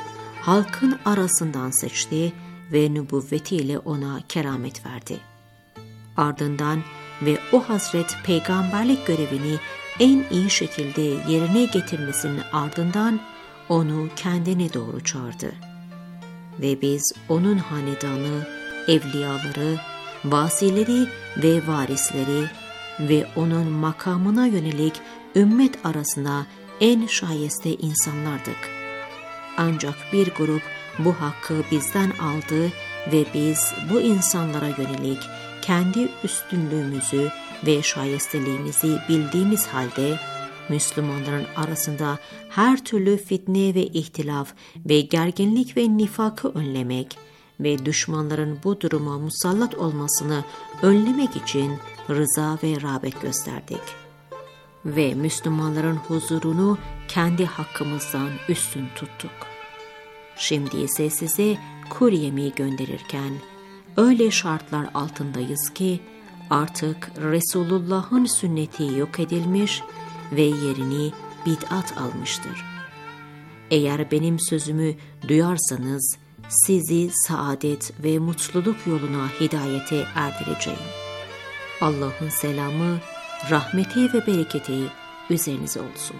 halkın arasından seçti ve nübüvvetiyle ona keramet verdi. Ardından ve o Hazret peygamberlik görevini en iyi şekilde yerine getirmesinin ardından onu kendine doğru çağırdı. Ve biz onun hanedanı, evliyaları, vasileri ve varisleri ve onun makamına yönelik ümmet arasında en şayeste insanlardık. Ancak bir grup bu hakkı bizden aldı ve biz bu insanlara yönelik kendi üstünlüğümüzü ve şayesteliğimizi bildiğimiz halde Müslümanların arasında her türlü fitne ve ihtilaf ve gerginlik ve nifakı önlemek ve düşmanların bu duruma musallat olmasını önlemek için rıza ve rağbet gösterdik. Ve Müslümanların huzurunu kendi hakkımızdan üstün tuttuk. Şimdi ise size kuryemi gönderirken öyle şartlar altındayız ki artık Resulullah'ın sünneti yok edilmiş ve yerini bid'at almıştır. Eğer benim sözümü duyarsanız sizi saadet ve mutluluk yoluna hidayete erdireceğim. Allah'ın selamı, rahmeti ve bereketi üzerinize olsun.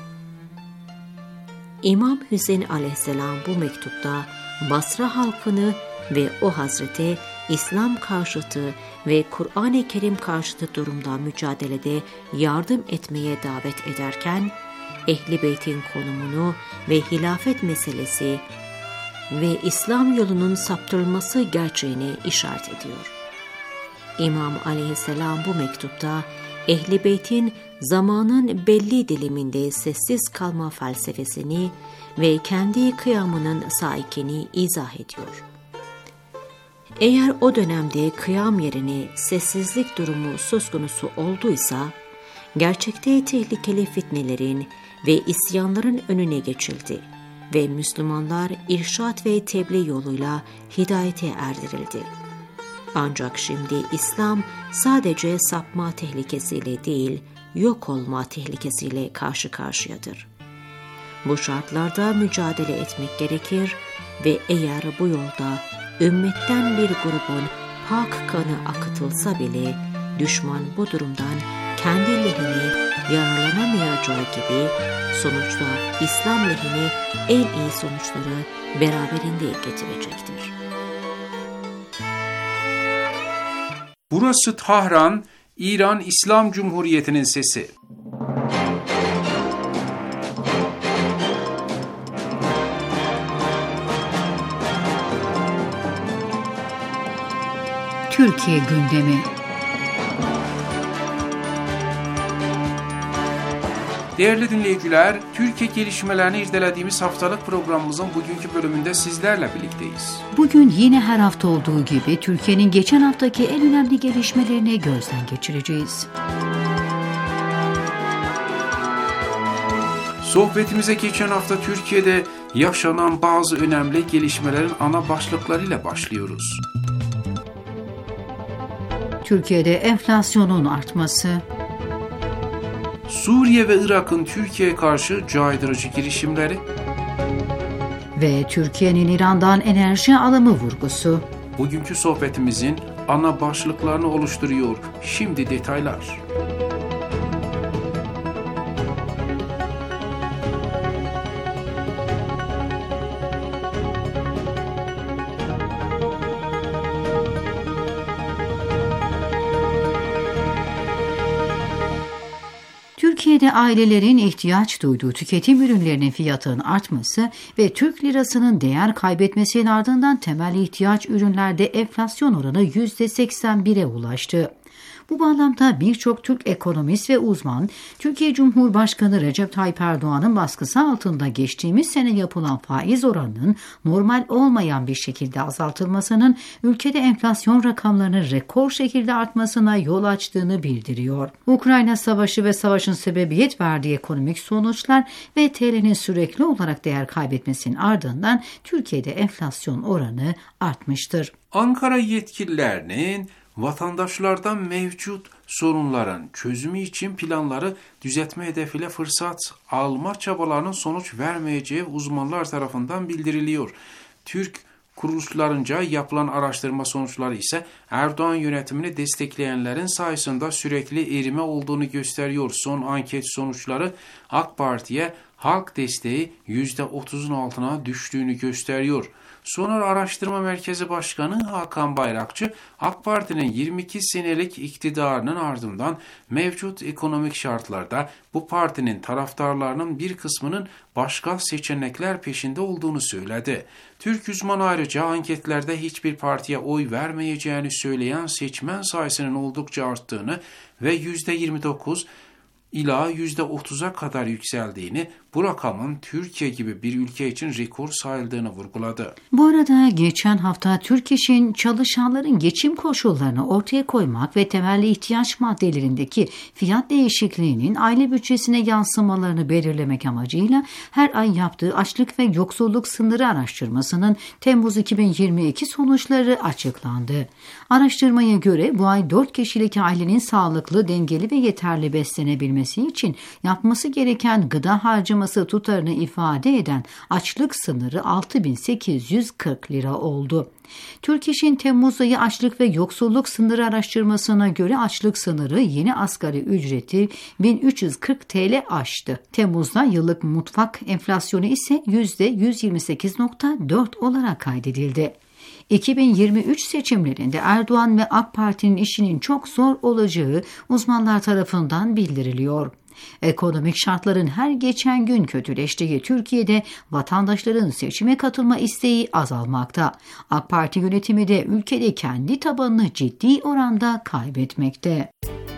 İmam Hüseyin aleyhisselam bu mektupta Basra halkını ve o hazrete İslam karşıtı ve Kur'an-ı Kerim karşıtı durumda mücadelede yardım etmeye davet ederken, Ehl-i Beyt'in konumunu ve hilafet meselesi ve İslam yolunun saptırılması gerçeğini işaret ediyor. İmam aleyhisselam bu mektupta Ehl-i Beyt'in zamanın belli diliminde sessiz kalma felsefesini ve kendi kıyamının saikini izah ediyor. Eğer o dönemde kıyam yerine sessizlik durumu söz konusu olduysa, gerçekte tehlikeli fitnelerin ve isyanların önüne geçildi ve Müslümanlar irşat ve tebliğ yoluyla hidayete erdirildi. Ancak şimdi İslam sadece sapma tehlikesiyle değil, yok olma tehlikesiyle karşı karşıyadır. Bu şartlarda mücadele etmek gerekir ve eğer bu yolda ümmetten bir grubun pak kanı akıtılsa bile düşman bu durumdan kendi lehine yararlanamayacağı gibi sonuçta İslam lehine en iyi sonuçları beraberinde getirecektir. Burası Tahran, İran İslam Cumhuriyeti'nin sesi. Türkiye gündemi. Değerli dinleyiciler, Türkiye gelişmelerini irdelediğimiz haftalık programımızın bugünkü bölümünde sizlerle birlikteyiz. Bugün yine her hafta olduğu gibi Türkiye'nin geçen haftaki en önemli gelişmelerini gözden geçireceğiz. Sohbetimize geçen hafta Türkiye'de yaşanan bazı önemli gelişmelerin ana başlıklarıyla başlıyoruz. Türkiye'de enflasyonun artması, Suriye ve Irak'ın Türkiye'ye karşı caydırıcı girişimleri ve Türkiye'nin İran'dan enerji alımı vurgusu. Bugünkü sohbetimizin ana başlıklarını oluşturuyor. Şimdi detaylar. Türkiye'de ailelerin ihtiyaç duyduğu tüketim ürünlerinin fiyatının artması ve Türk lirasının değer kaybetmesinin ardından temel ihtiyaç ürünlerde enflasyon oranı yüzde seksen bire ulaştı. Bu bağlamda birçok Türk ekonomist ve uzman, Türkiye Cumhurbaşkanı Recep Tayyip Erdoğan'ın baskısı altında geçtiğimiz sene yapılan faiz oranının normal olmayan bir şekilde azaltılmasının ülkede enflasyon rakamlarının rekor şekilde artmasına yol açtığını bildiriyor. Ukrayna Savaşı ve savaşın sebebiyet verdiği ekonomik sonuçlar ve T L'nin sürekli olarak değer kaybetmesinin ardından Türkiye'de enflasyon oranı artmıştır. Ankara yetkililerinin vatandaşlardan mevcut sorunların çözümü için planları düzeltme hedefiyle fırsat alma çabalarının sonuç vermeyeceği uzmanlar tarafından bildiriliyor. Türk kuruluşlarınca yapılan araştırma sonuçları ise Erdoğan yönetimini destekleyenlerin sayısında sürekli erime olduğunu gösteriyor. Son anket sonuçları AK Parti'ye halk desteği yüzde otuzun altına düştüğünü gösteriyor. Soner Araştırma Merkezi Başkanı Hakan Bayrakçı, AK Parti'nin yirmi iki senelik iktidarının ardından mevcut ekonomik şartlarda bu partinin taraftarlarının bir kısmının başka seçenekler peşinde olduğunu söyledi. Türk uzman ayrıca anketlerde hiçbir partiye oy vermeyeceğini söyleyen seçmen sayısının oldukça arttığını ve yüzde yirmi dokuz ila yüzde otuza kadar yükseldiğini, bu rakamın Türkiye gibi bir ülke için rekor sayıldığını vurguladı. Bu arada geçen hafta Türk İş'in çalışanların geçim koşullarını ortaya koymak ve temelli ihtiyaç maddelerindeki fiyat değişikliğinin aile bütçesine yansımalarını belirlemek amacıyla her ay yaptığı açlık ve yoksulluk sınırı araştırmasının Temmuz iki bin yirmi iki sonuçları açıklandı. Araştırmaya göre bu ay dört kişilik ailenin sağlıklı, dengeli ve yeterli beslenebilmesi için yapması gereken gıda harcaması tutarını ifade eden açlık sınırı altı bin sekiz yüz kırk lira oldu. Türk İş'in Temmuz ayı açlık ve yoksulluk sınırı araştırmasına göre açlık sınırı yeni asgari ücreti bin üç yüz kırk TL aştı. Temmuz'da yıllık mutfak enflasyonu ise yüzde yüz yirmi sekiz virgül dört olarak kaydedildi. iki bin yirmi üç seçimlerinde Erdoğan ve AK Parti'nin işinin çok zor olacağı uzmanlar tarafından bildiriliyor. Ekonomik şartların her geçen gün kötüleştiği Türkiye'de vatandaşların seçime katılma isteği azalmakta. AK Parti yönetimi de ülkede kendi tabanını ciddi oranda kaybetmekte.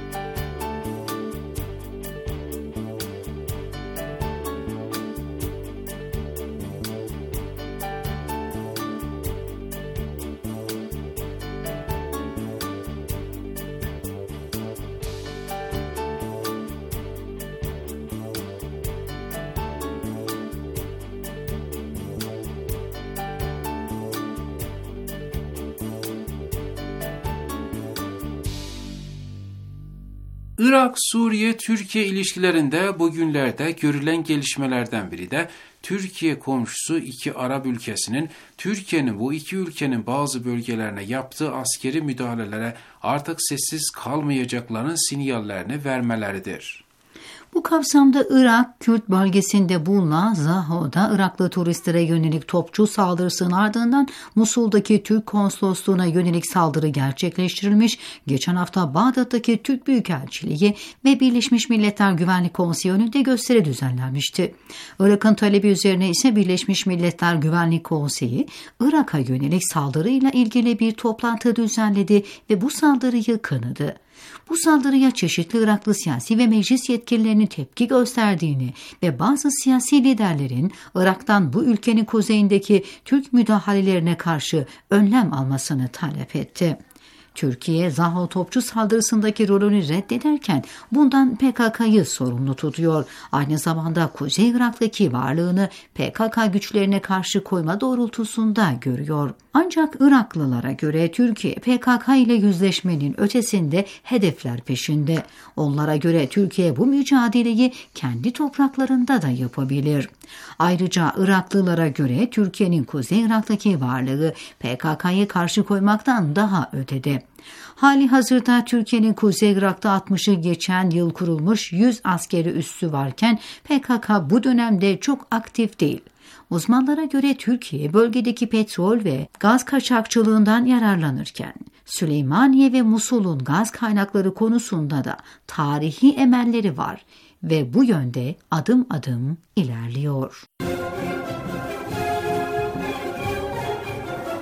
Irak-Suriye-Türkiye ilişkilerinde bugünlerde görülen gelişmelerden biri de Türkiye komşusu iki Arap ülkesinin Türkiye'nin bu iki ülkenin bazı bölgelerine yaptığı askeri müdahalelere artık sessiz kalmayacaklarının sinyallerini vermeleridir. Bu kapsamda Irak, Kürt bölgesinde bulunan Zaho'da Iraklı turistlere yönelik topçu saldırısının ardından Musul'daki Türk konsolosluğuna yönelik saldırı gerçekleştirilmiş. Geçen hafta Bağdat'taki Türk Büyükelçiliği ve Birleşmiş Milletler Güvenlik Konseyi önünde gösteri düzenlenmişti. Irak'ın talebi üzerine ise Birleşmiş Milletler Güvenlik Konseyi, Irak'a yönelik saldırıyla ilgili bir toplantı düzenledi ve bu saldırıyı kınadı. Bu saldırıya çeşitli Iraklı siyasi ve meclis yetkililerinin tepki gösterdiğini ve bazı siyasi liderlerin Irak'tan bu ülkenin kuzeyindeki Türk müdahalelerine karşı önlem almasını talep etti. Türkiye, Zaho topçu saldırısındaki rolünü reddederken bundan P K K'yı sorumlu tutuyor. Aynı zamanda Kuzey Irak'taki varlığını P K K güçlerine karşı koyma doğrultusunda görüyor. Ancak Iraklılara göre Türkiye, P K K ile yüzleşmenin ötesinde hedefler peşinde. Onlara göre Türkiye bu mücadeleyi kendi topraklarında da yapabilir. Ayrıca Iraklılara göre Türkiye'nin Kuzey Irak'taki varlığı P K K'yı karşı koymaktan daha ötede. Hali hazırda Türkiye'nin Kuzey Irak'ta altmışı geçen yıl kurulmuş yüz askeri üssü varken P K K bu dönemde çok aktif değil. Uzmanlara göre Türkiye bölgedeki petrol ve gaz kaçakçılığından yararlanırken Süleymaniye ve Musul'un gaz kaynakları konusunda da tarihi emelleri var ve bu yönde adım adım ilerliyor.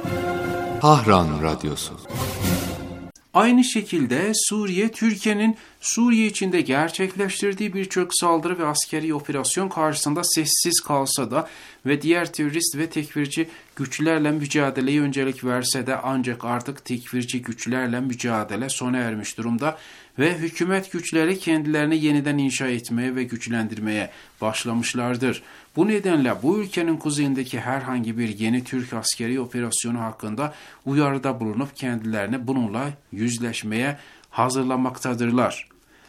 Tahran Radyosu. Aynı şekilde Suriye, Türkiye'nin Suriye içinde gerçekleştirdiği birçok saldırı ve askeri operasyon karşısında sessiz kalsa da ve diğer terörist ve tekfirci güçlerle mücadeleye öncelik verse de ancak artık tekfirci güçlerle mücadele sona ermiş durumda ve hükümet güçleri kendilerini yeniden inşa etmeye ve güçlendirmeye başlamışlardır. Bu nedenle bu ülkenin kuzeyindeki herhangi bir yeni Türk askeri operasyonu hakkında uyarıda bulunup kendilerini bununla yüzleşmeye hazırlamaktadırlar.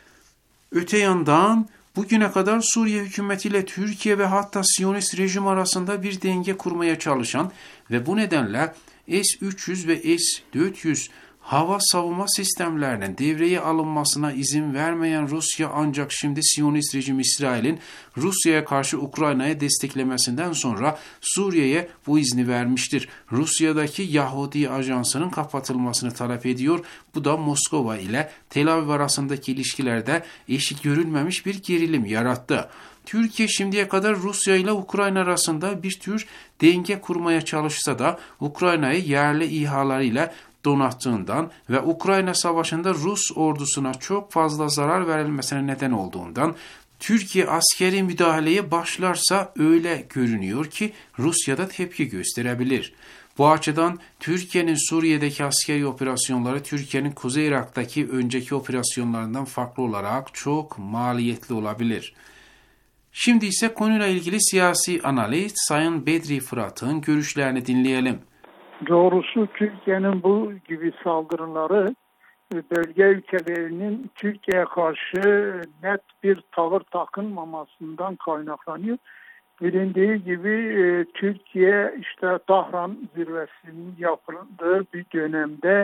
Öte yandan bugüne kadar Suriye hükümetiyle Türkiye ve hatta Siyonist rejim arasında bir denge kurmaya çalışan ve bu nedenle S üç yüz ve S dört yüz hava savunma sistemlerinin devreye alınmasına izin vermeyen Rusya ancak şimdi Siyonist rejim İsrail'in Rusya'ya karşı Ukrayna'ya desteklemesinden sonra Suriye'ye bu izni vermiştir. Rusya'daki Yahudi ajansının kapatılmasını talep ediyor. Bu da Moskova ile Tel Aviv arasındaki ilişkilerde eşit görülmemiş bir gerilim yarattı. Türkiye şimdiye kadar Rusya ile Ukrayna arasında bir tür denge kurmaya çalışsa da Ukrayna'yı yerli İHA'larıyla donattığından ve Ukrayna Savaşı'nda Rus ordusuna çok fazla zarar verilmesine neden olduğundan Türkiye askeri müdahaleye başlarsa öyle görünüyor ki Rusya'da tepki gösterebilir. Bu açıdan Türkiye'nin Suriye'deki askeri operasyonları Türkiye'nin Kuzey Irak'taki önceki operasyonlarından farklı olarak çok maliyetli olabilir. Şimdi ise konuyla ilgili siyasi analist Sayın Bedri Fırat'ın görüşlerini dinleyelim. Doğrusu Türkiye'nin bu gibi saldırıları bölge ülkelerinin Türkiye'ye karşı net bir tavır takınmamasından kaynaklanıyor. Bilindiği gibi Türkiye işte Tahran zirvesinin yapıldığı bir dönemde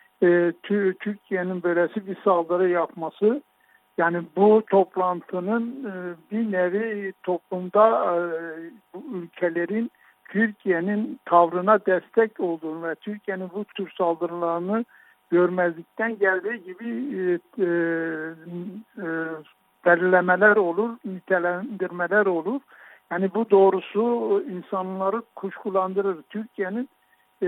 Türkiye'nin böylesi bir saldırı yapması, yani bu toplantının bir nevi toplumda bu ülkelerin Türkiye'nin tavrına destek olduğunu ve Türkiye'nin bu tür saldırılarını görmezlikten geldiği gibi e, e, e, belirlemeler olur, nitelendirmeler olur. Yani bu doğrusu insanları kuşkulandırır. Türkiye'nin e,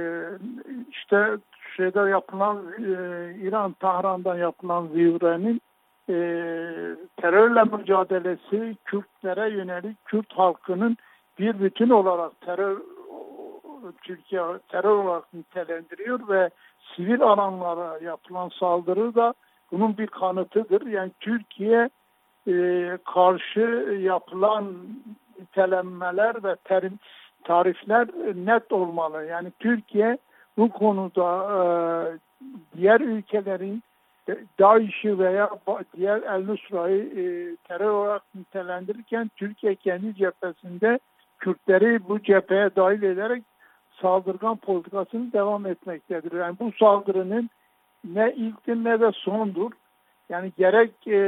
işte şeyde yapılan e, İran Tahran'dan yapılan zirvenin e, terörle mücadelesi, Kürtlere yönelik Kürt halkının bir bütün olarak terör Türkiye terör olarak nitelendiriyor ve sivil alanlara yapılan saldırı da bunun bir kanıtıdır. Yani Türkiye e, karşı yapılan nitelenmeler ve terim, tarifler net olmalı. Yani Türkiye bu konuda e, diğer ülkelerin DAEŞ'i veya diğer El-Nusra'yı e, terör olarak nitelendirirken Türkiye kendi cephesinde Kürtleri bu cepheye dahil ederek saldırgan politikasını devam etmektedir. Yani bu saldırının ne ilktir ne de sondur. Yani gerek e,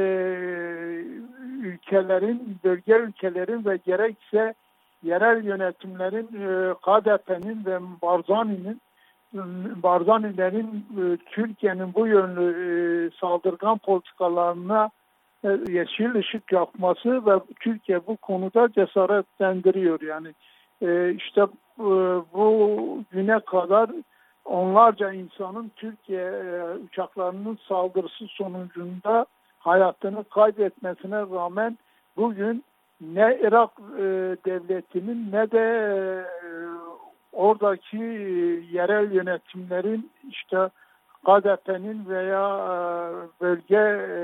ülkelerin, bölge ülkelerin ve gerekse yerel yönetimlerin, e, K D P'nin ve Barzani'nin Barzanilerin e, Türkiye'nin bu yönlü e, saldırgan politikalarına e, yeşil ışık yapması ve Türkiye bu konuda cesaretlendiriyor. Yani e, işte e, bu güne kadar onlarca insanın Türkiye e, uçaklarının saldırısı sonucunda hayatını kaybetmesine rağmen bugün ne Irak e, devletinin ne de e, oradaki yerel yönetimlerin işte K D P'nin veya bölge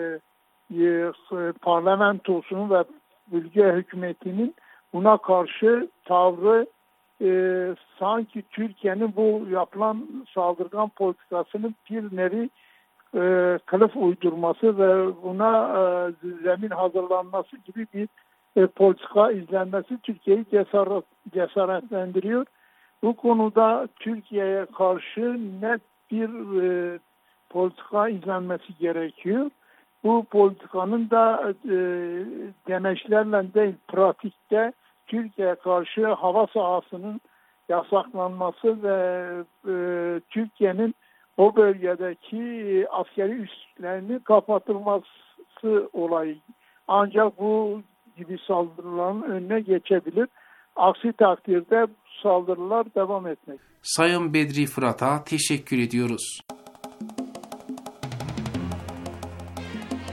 parlamentosunun ve bölge hükümetinin buna karşı tavrı e, sanki Türkiye'nin bu yapılan saldırgan politikasının bir nevi e, kılıf uydurması ve buna e, zemin hazırlanması gibi bir e, politika izlenmesi Türkiye'yi cesaret, cesaretlendiriyor. Bu konuda Türkiye'ye karşı net bir e, politika izlenmesi gerekiyor. Bu politikanın da e, demeçlerle değil, pratikte Türkiye'ye karşı hava sahasının yasaklanması ve e, Türkiye'nin o bölgedeki askeri üslerinin kapatılması olayı. Ancak bu gibi saldırıların önüne geçebilir. Aksi takdirde saldırılar devam etmek. Sayın Bedri Fırat'a teşekkür ediyoruz.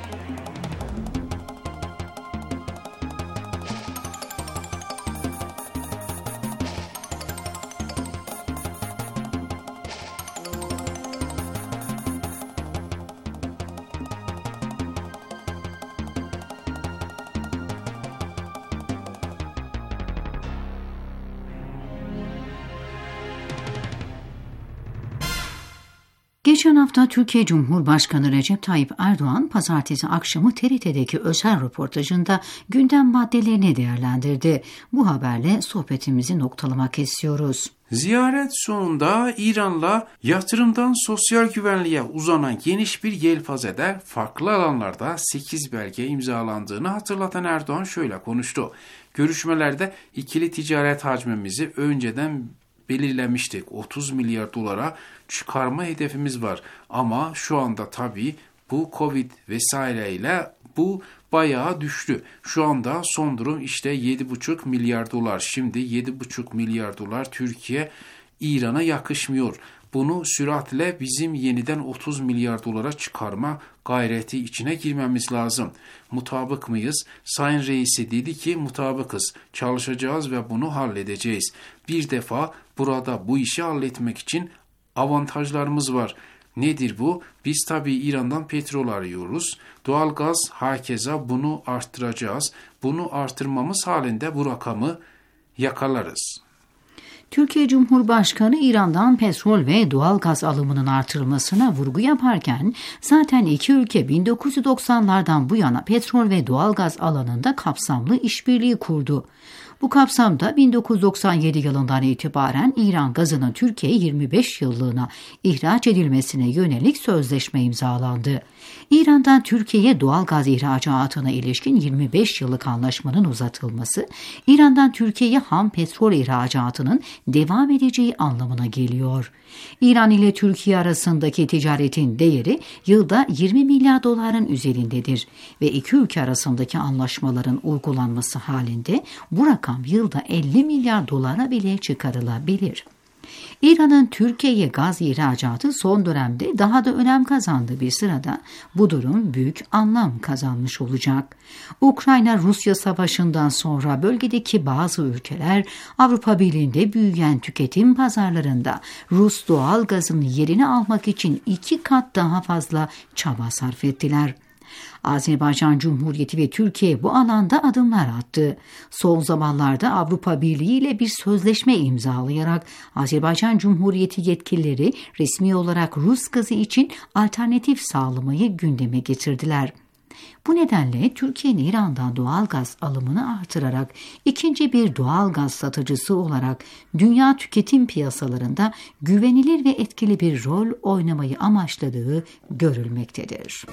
Geçen hafta Türkiye Cumhurbaşkanı Recep Tayyip Erdoğan pazartesi akşamı T R T'deki özel röportajında gündem maddelerini değerlendirdi. Bu haberle sohbetimizi noktalamak istiyoruz. Ziyaret sonunda İran'la yatırımdan sosyal güvenliğe uzanan geniş bir yelpazede farklı alanlarda sekiz belge imzalandığını hatırlatan Erdoğan şöyle konuştu. Görüşmelerde ikili ticaret hacmimizi önceden belirlemiştik. otuz milyar dolara çıkarma hedefimiz var. Ama şu anda tabii bu Covid vesaireyle bu bayağı düştü. Şu anda son durum işte yedi buçuk milyar dolar. Şimdi yedi buçuk milyar dolar Türkiye İran'a yakışmıyor. Bunu süratle bizim yeniden otuz milyar dolara çıkarma gayreti içine girmemiz lazım. Mutabık mıyız? Sayın Reisi dedi ki mutabıkız. Çalışacağız ve bunu halledeceğiz. Bir defa burada bu işi halletmek için avantajlarımız var. Nedir bu? Biz tabii İran'dan petrol arıyoruz. Doğalgaz hakeza bunu arttıracağız. Bunu artırmamız halinde bu rakamı yakalarız. Türkiye Cumhurbaşkanı İran'dan petrol ve doğal gaz alımının artırılmasına vurgu yaparken zaten iki ülke bin dokuz yüz doksanlardan bu yana petrol ve doğal gaz alanında kapsamlı işbirliği kurdu. Bu kapsamda bin dokuz yüz doksan yedi yılından itibaren İran gazının Türkiye'ye yirmi beş yıllığına ihraç edilmesine yönelik sözleşme imzalandı. İran'dan Türkiye'ye doğal gaz ihracatına ilişkin yirmi beş yıllık anlaşmanın uzatılması, İran'dan Türkiye'ye ham petrol ihracatının devam edeceği anlamına geliyor. İran ile Türkiye arasındaki ticaretin değeri yılda yirmi milyar doların üzerindedir ve iki ülke arasındaki anlaşmaların uygulanması halinde bu rakam yılda elli milyar dolara bile çıkarılabilir. İran'ın Türkiye'ye gaz ihracatı son dönemde daha da önem kazandığı bir sırada bu durum büyük anlam kazanmış olacak. Ukrayna-Rusya savaşından sonra bölgedeki bazı ülkeler Avrupa Birliği'nde büyüyen tüketim pazarlarında Rus doğal gazının yerini almak için iki kat daha fazla çaba sarf ettiler. Azerbaycan Cumhuriyeti ve Türkiye bu alanda adımlar attı. Son zamanlarda Avrupa Birliği ile bir sözleşme imzalayarak Azerbaycan Cumhuriyeti yetkilileri resmi olarak Rus gazı için alternatif sağlamayı gündeme getirdiler. Bu nedenle Türkiye'nin İran'dan doğal gaz alımını artırarak ikinci bir doğal gaz satıcısı olarak dünya tüketim piyasalarında güvenilir ve etkili bir rol oynamayı amaçladığı görülmektedir.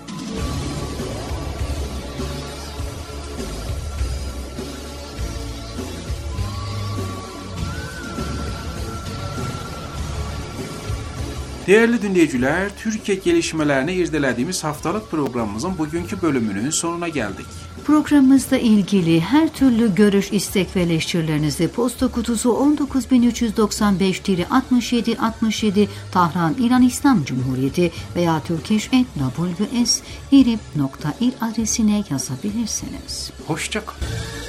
Değerli dinleyiciler, Türkiye gelişmelerini irdelediğimiz haftalık programımızın bugünkü bölümünün sonuna geldik. Programımızla ilgili her türlü görüş, istek ve eleştirilerinizi posta kutusu on dokuz bin üç yüz doksan beş altmış yedi altmış yedi Tahran İran İslam Cumhuriyeti veya turkish at w s irib nokta il adresine yazabilirsiniz. Hoşça kalın.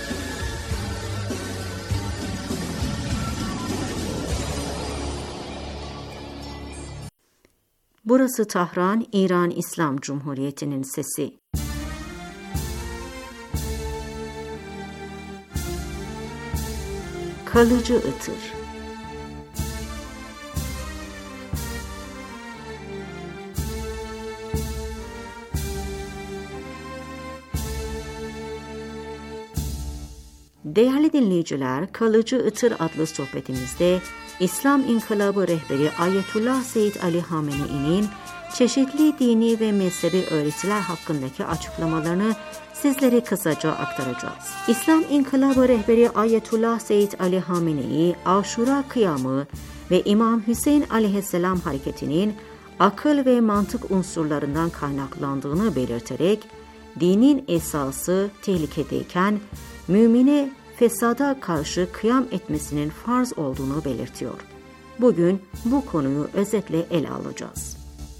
Burası Tahran, İran İslam Cumhuriyeti'nin sesi. Kalıcı ıtır. Değerli dinleyiciler, Kalıcı Itır adlı sohbetimizde İslam İnkılabı rehberi Ayetullah Seyyid Ali Hamenei'nin çeşitli dini ve mezhebi öğretiler hakkındaki açıklamalarını sizlere kısaca aktaracağız. İslam İnkılabı rehberi Ayetullah Seyyid Ali Hamenei, Aşura kıyamı ve İmam Hüseyin aleyhisselam hareketinin akıl ve mantık unsurlarından kaynaklandığını belirterek, dinin esası tehlikedeyken mümine fesada karşı kıyam etmesinin farz olduğunu belirtiyor. Bugün bu konuyu özetle ele alacağız.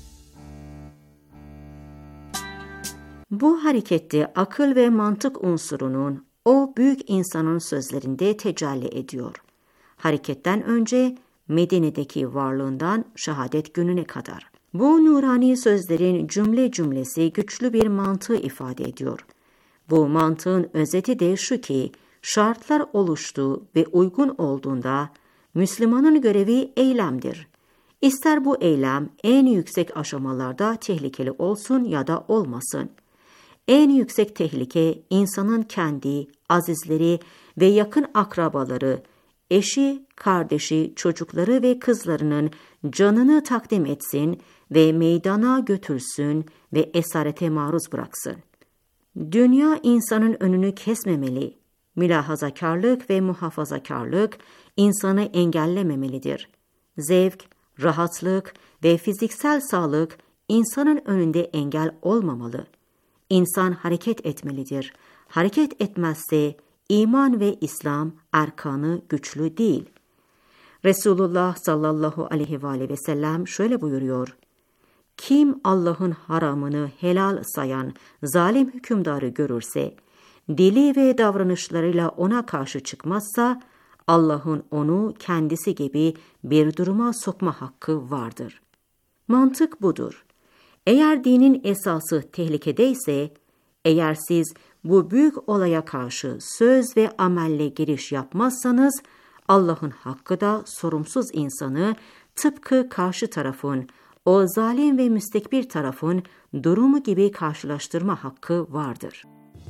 Bu harekette akıl ve mantık unsurunun o büyük insanın sözlerinde tecelli ediyor. Hareketten önce Medine'deki varlığından şehadet gününe kadar. Bu nurani sözlerin cümle cümlesi güçlü bir mantığı ifade ediyor. Bu mantığın özeti de şu ki, şartlar oluştu ve uygun olduğunda Müslümanın görevi eylemdir. İster bu eylem en yüksek aşamalarda tehlikeli olsun ya da olmasın. En yüksek tehlike insanın kendi, azizleri ve yakın akrabaları, eşi, kardeşi, çocukları ve kızlarının canını takdim etsin ve meydana götürsün ve esarete maruz bıraksın. Dünya insanın önünü kesmemeli. Mülahazakarlık ve muhafazakarlık insanı engellememelidir. Zevk, rahatlık ve fiziksel sağlık insanın önünde engel olmamalı. İnsan hareket etmelidir. Hareket etmezse iman ve İslam erkanı güçlü değil. Resulullah sallallahu aleyhi ve aleyhi ve sellem şöyle buyuruyor: Kim Allah'ın haramını helal sayan zalim hükümdarı görürse, dili ve davranışlarıyla ona karşı çıkmazsa, Allah'ın onu kendisi gibi bir duruma sokma hakkı vardır. Mantık budur. Eğer dinin esası tehlikedeyse, eğer siz bu büyük olaya karşı söz ve amelle giriş yapmazsanız, Allah'ın hakkı da sorumsuz insanı tıpkı karşı tarafın, o zalim ve müstekbir tarafın durumu gibi karşılaştırma hakkı vardır.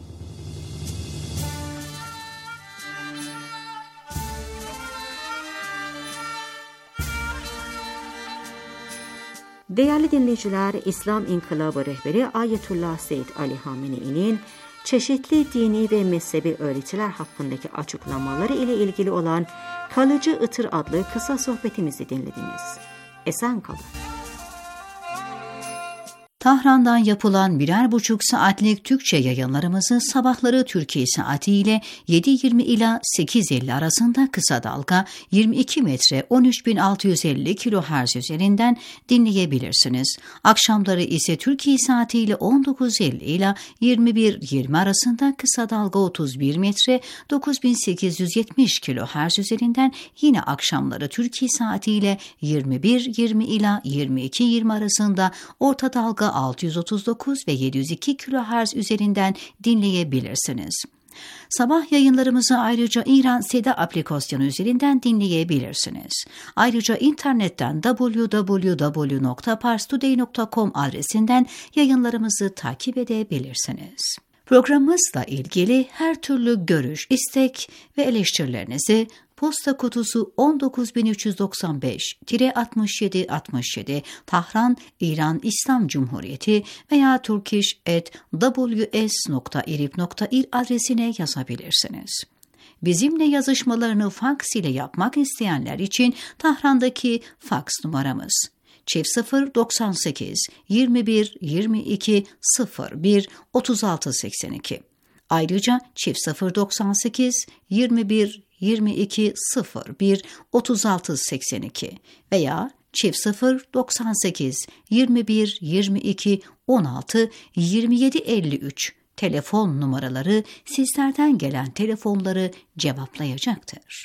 Değerli dinleyiciler, İslam İnkılabı rehberi Ayetullah Seyyid Ali Hamenei'nin çeşitli dini ve mezhebi öğretiler hakkındaki açıklamaları ile ilgili olan Kalıcı Itır adlı kısa sohbetimizi dinlediniz. Esen kalın. Tahran'dan yapılan birer buçuk saatlik Türkçe yayınlarımızı sabahları Türkiye saatiyle yedi yirmi ila sekiz elli arasında kısa dalga yirmi iki metre on üç bin altı yüz elli kilohertz üzerinden dinleyebilirsiniz. Akşamları ise Türkiye saatiyle on dokuz elli ila yirmi bir yirmi arasında kısa dalga otuz bir metre dokuz bin sekiz yüz yetmiş kilohertz üzerinden yine akşamları Türkiye saatiyle yirmi bir yirmi ila yirmi iki yirmi arasında orta dalga altı yüz otuz dokuz ve yedi yüz iki kilohertz üzerinden dinleyebilirsiniz. Sabah yayınlarımızı ayrıca İran Seda aplikasyonu üzerinden dinleyebilirsiniz. Ayrıca internetten double-u double-u double-u nokta pars today nokta com adresinden yayınlarımızı takip edebilirsiniz. Programımızla ilgili her türlü görüş, istek ve eleştirilerinizi posta kutusu on dokuz bin üç yüz doksan beş altmış yedi altmış yedi Tahran, İran İslam Cumhuriyeti veya turkish at w s nokta irib nokta il adresine yazabilirsiniz. Bizimle yazışmalarını faks ile yapmak isteyenler için Tahran'daki faks numaramız çift sıfır doksan sekiz yirmi bir yirmi iki sıfır bir otuz altı seksen iki. Ayrıca çift sıfır doksan sekiz yirmi bir yirmi iki sıfır bir otuz altı seksen iki veya çift sıfır doksan sekiz yirmi bir yirmi iki on altı yirmi yedi elli üç telefon numaraları sizlerden gelen telefonları cevaplayacaktır.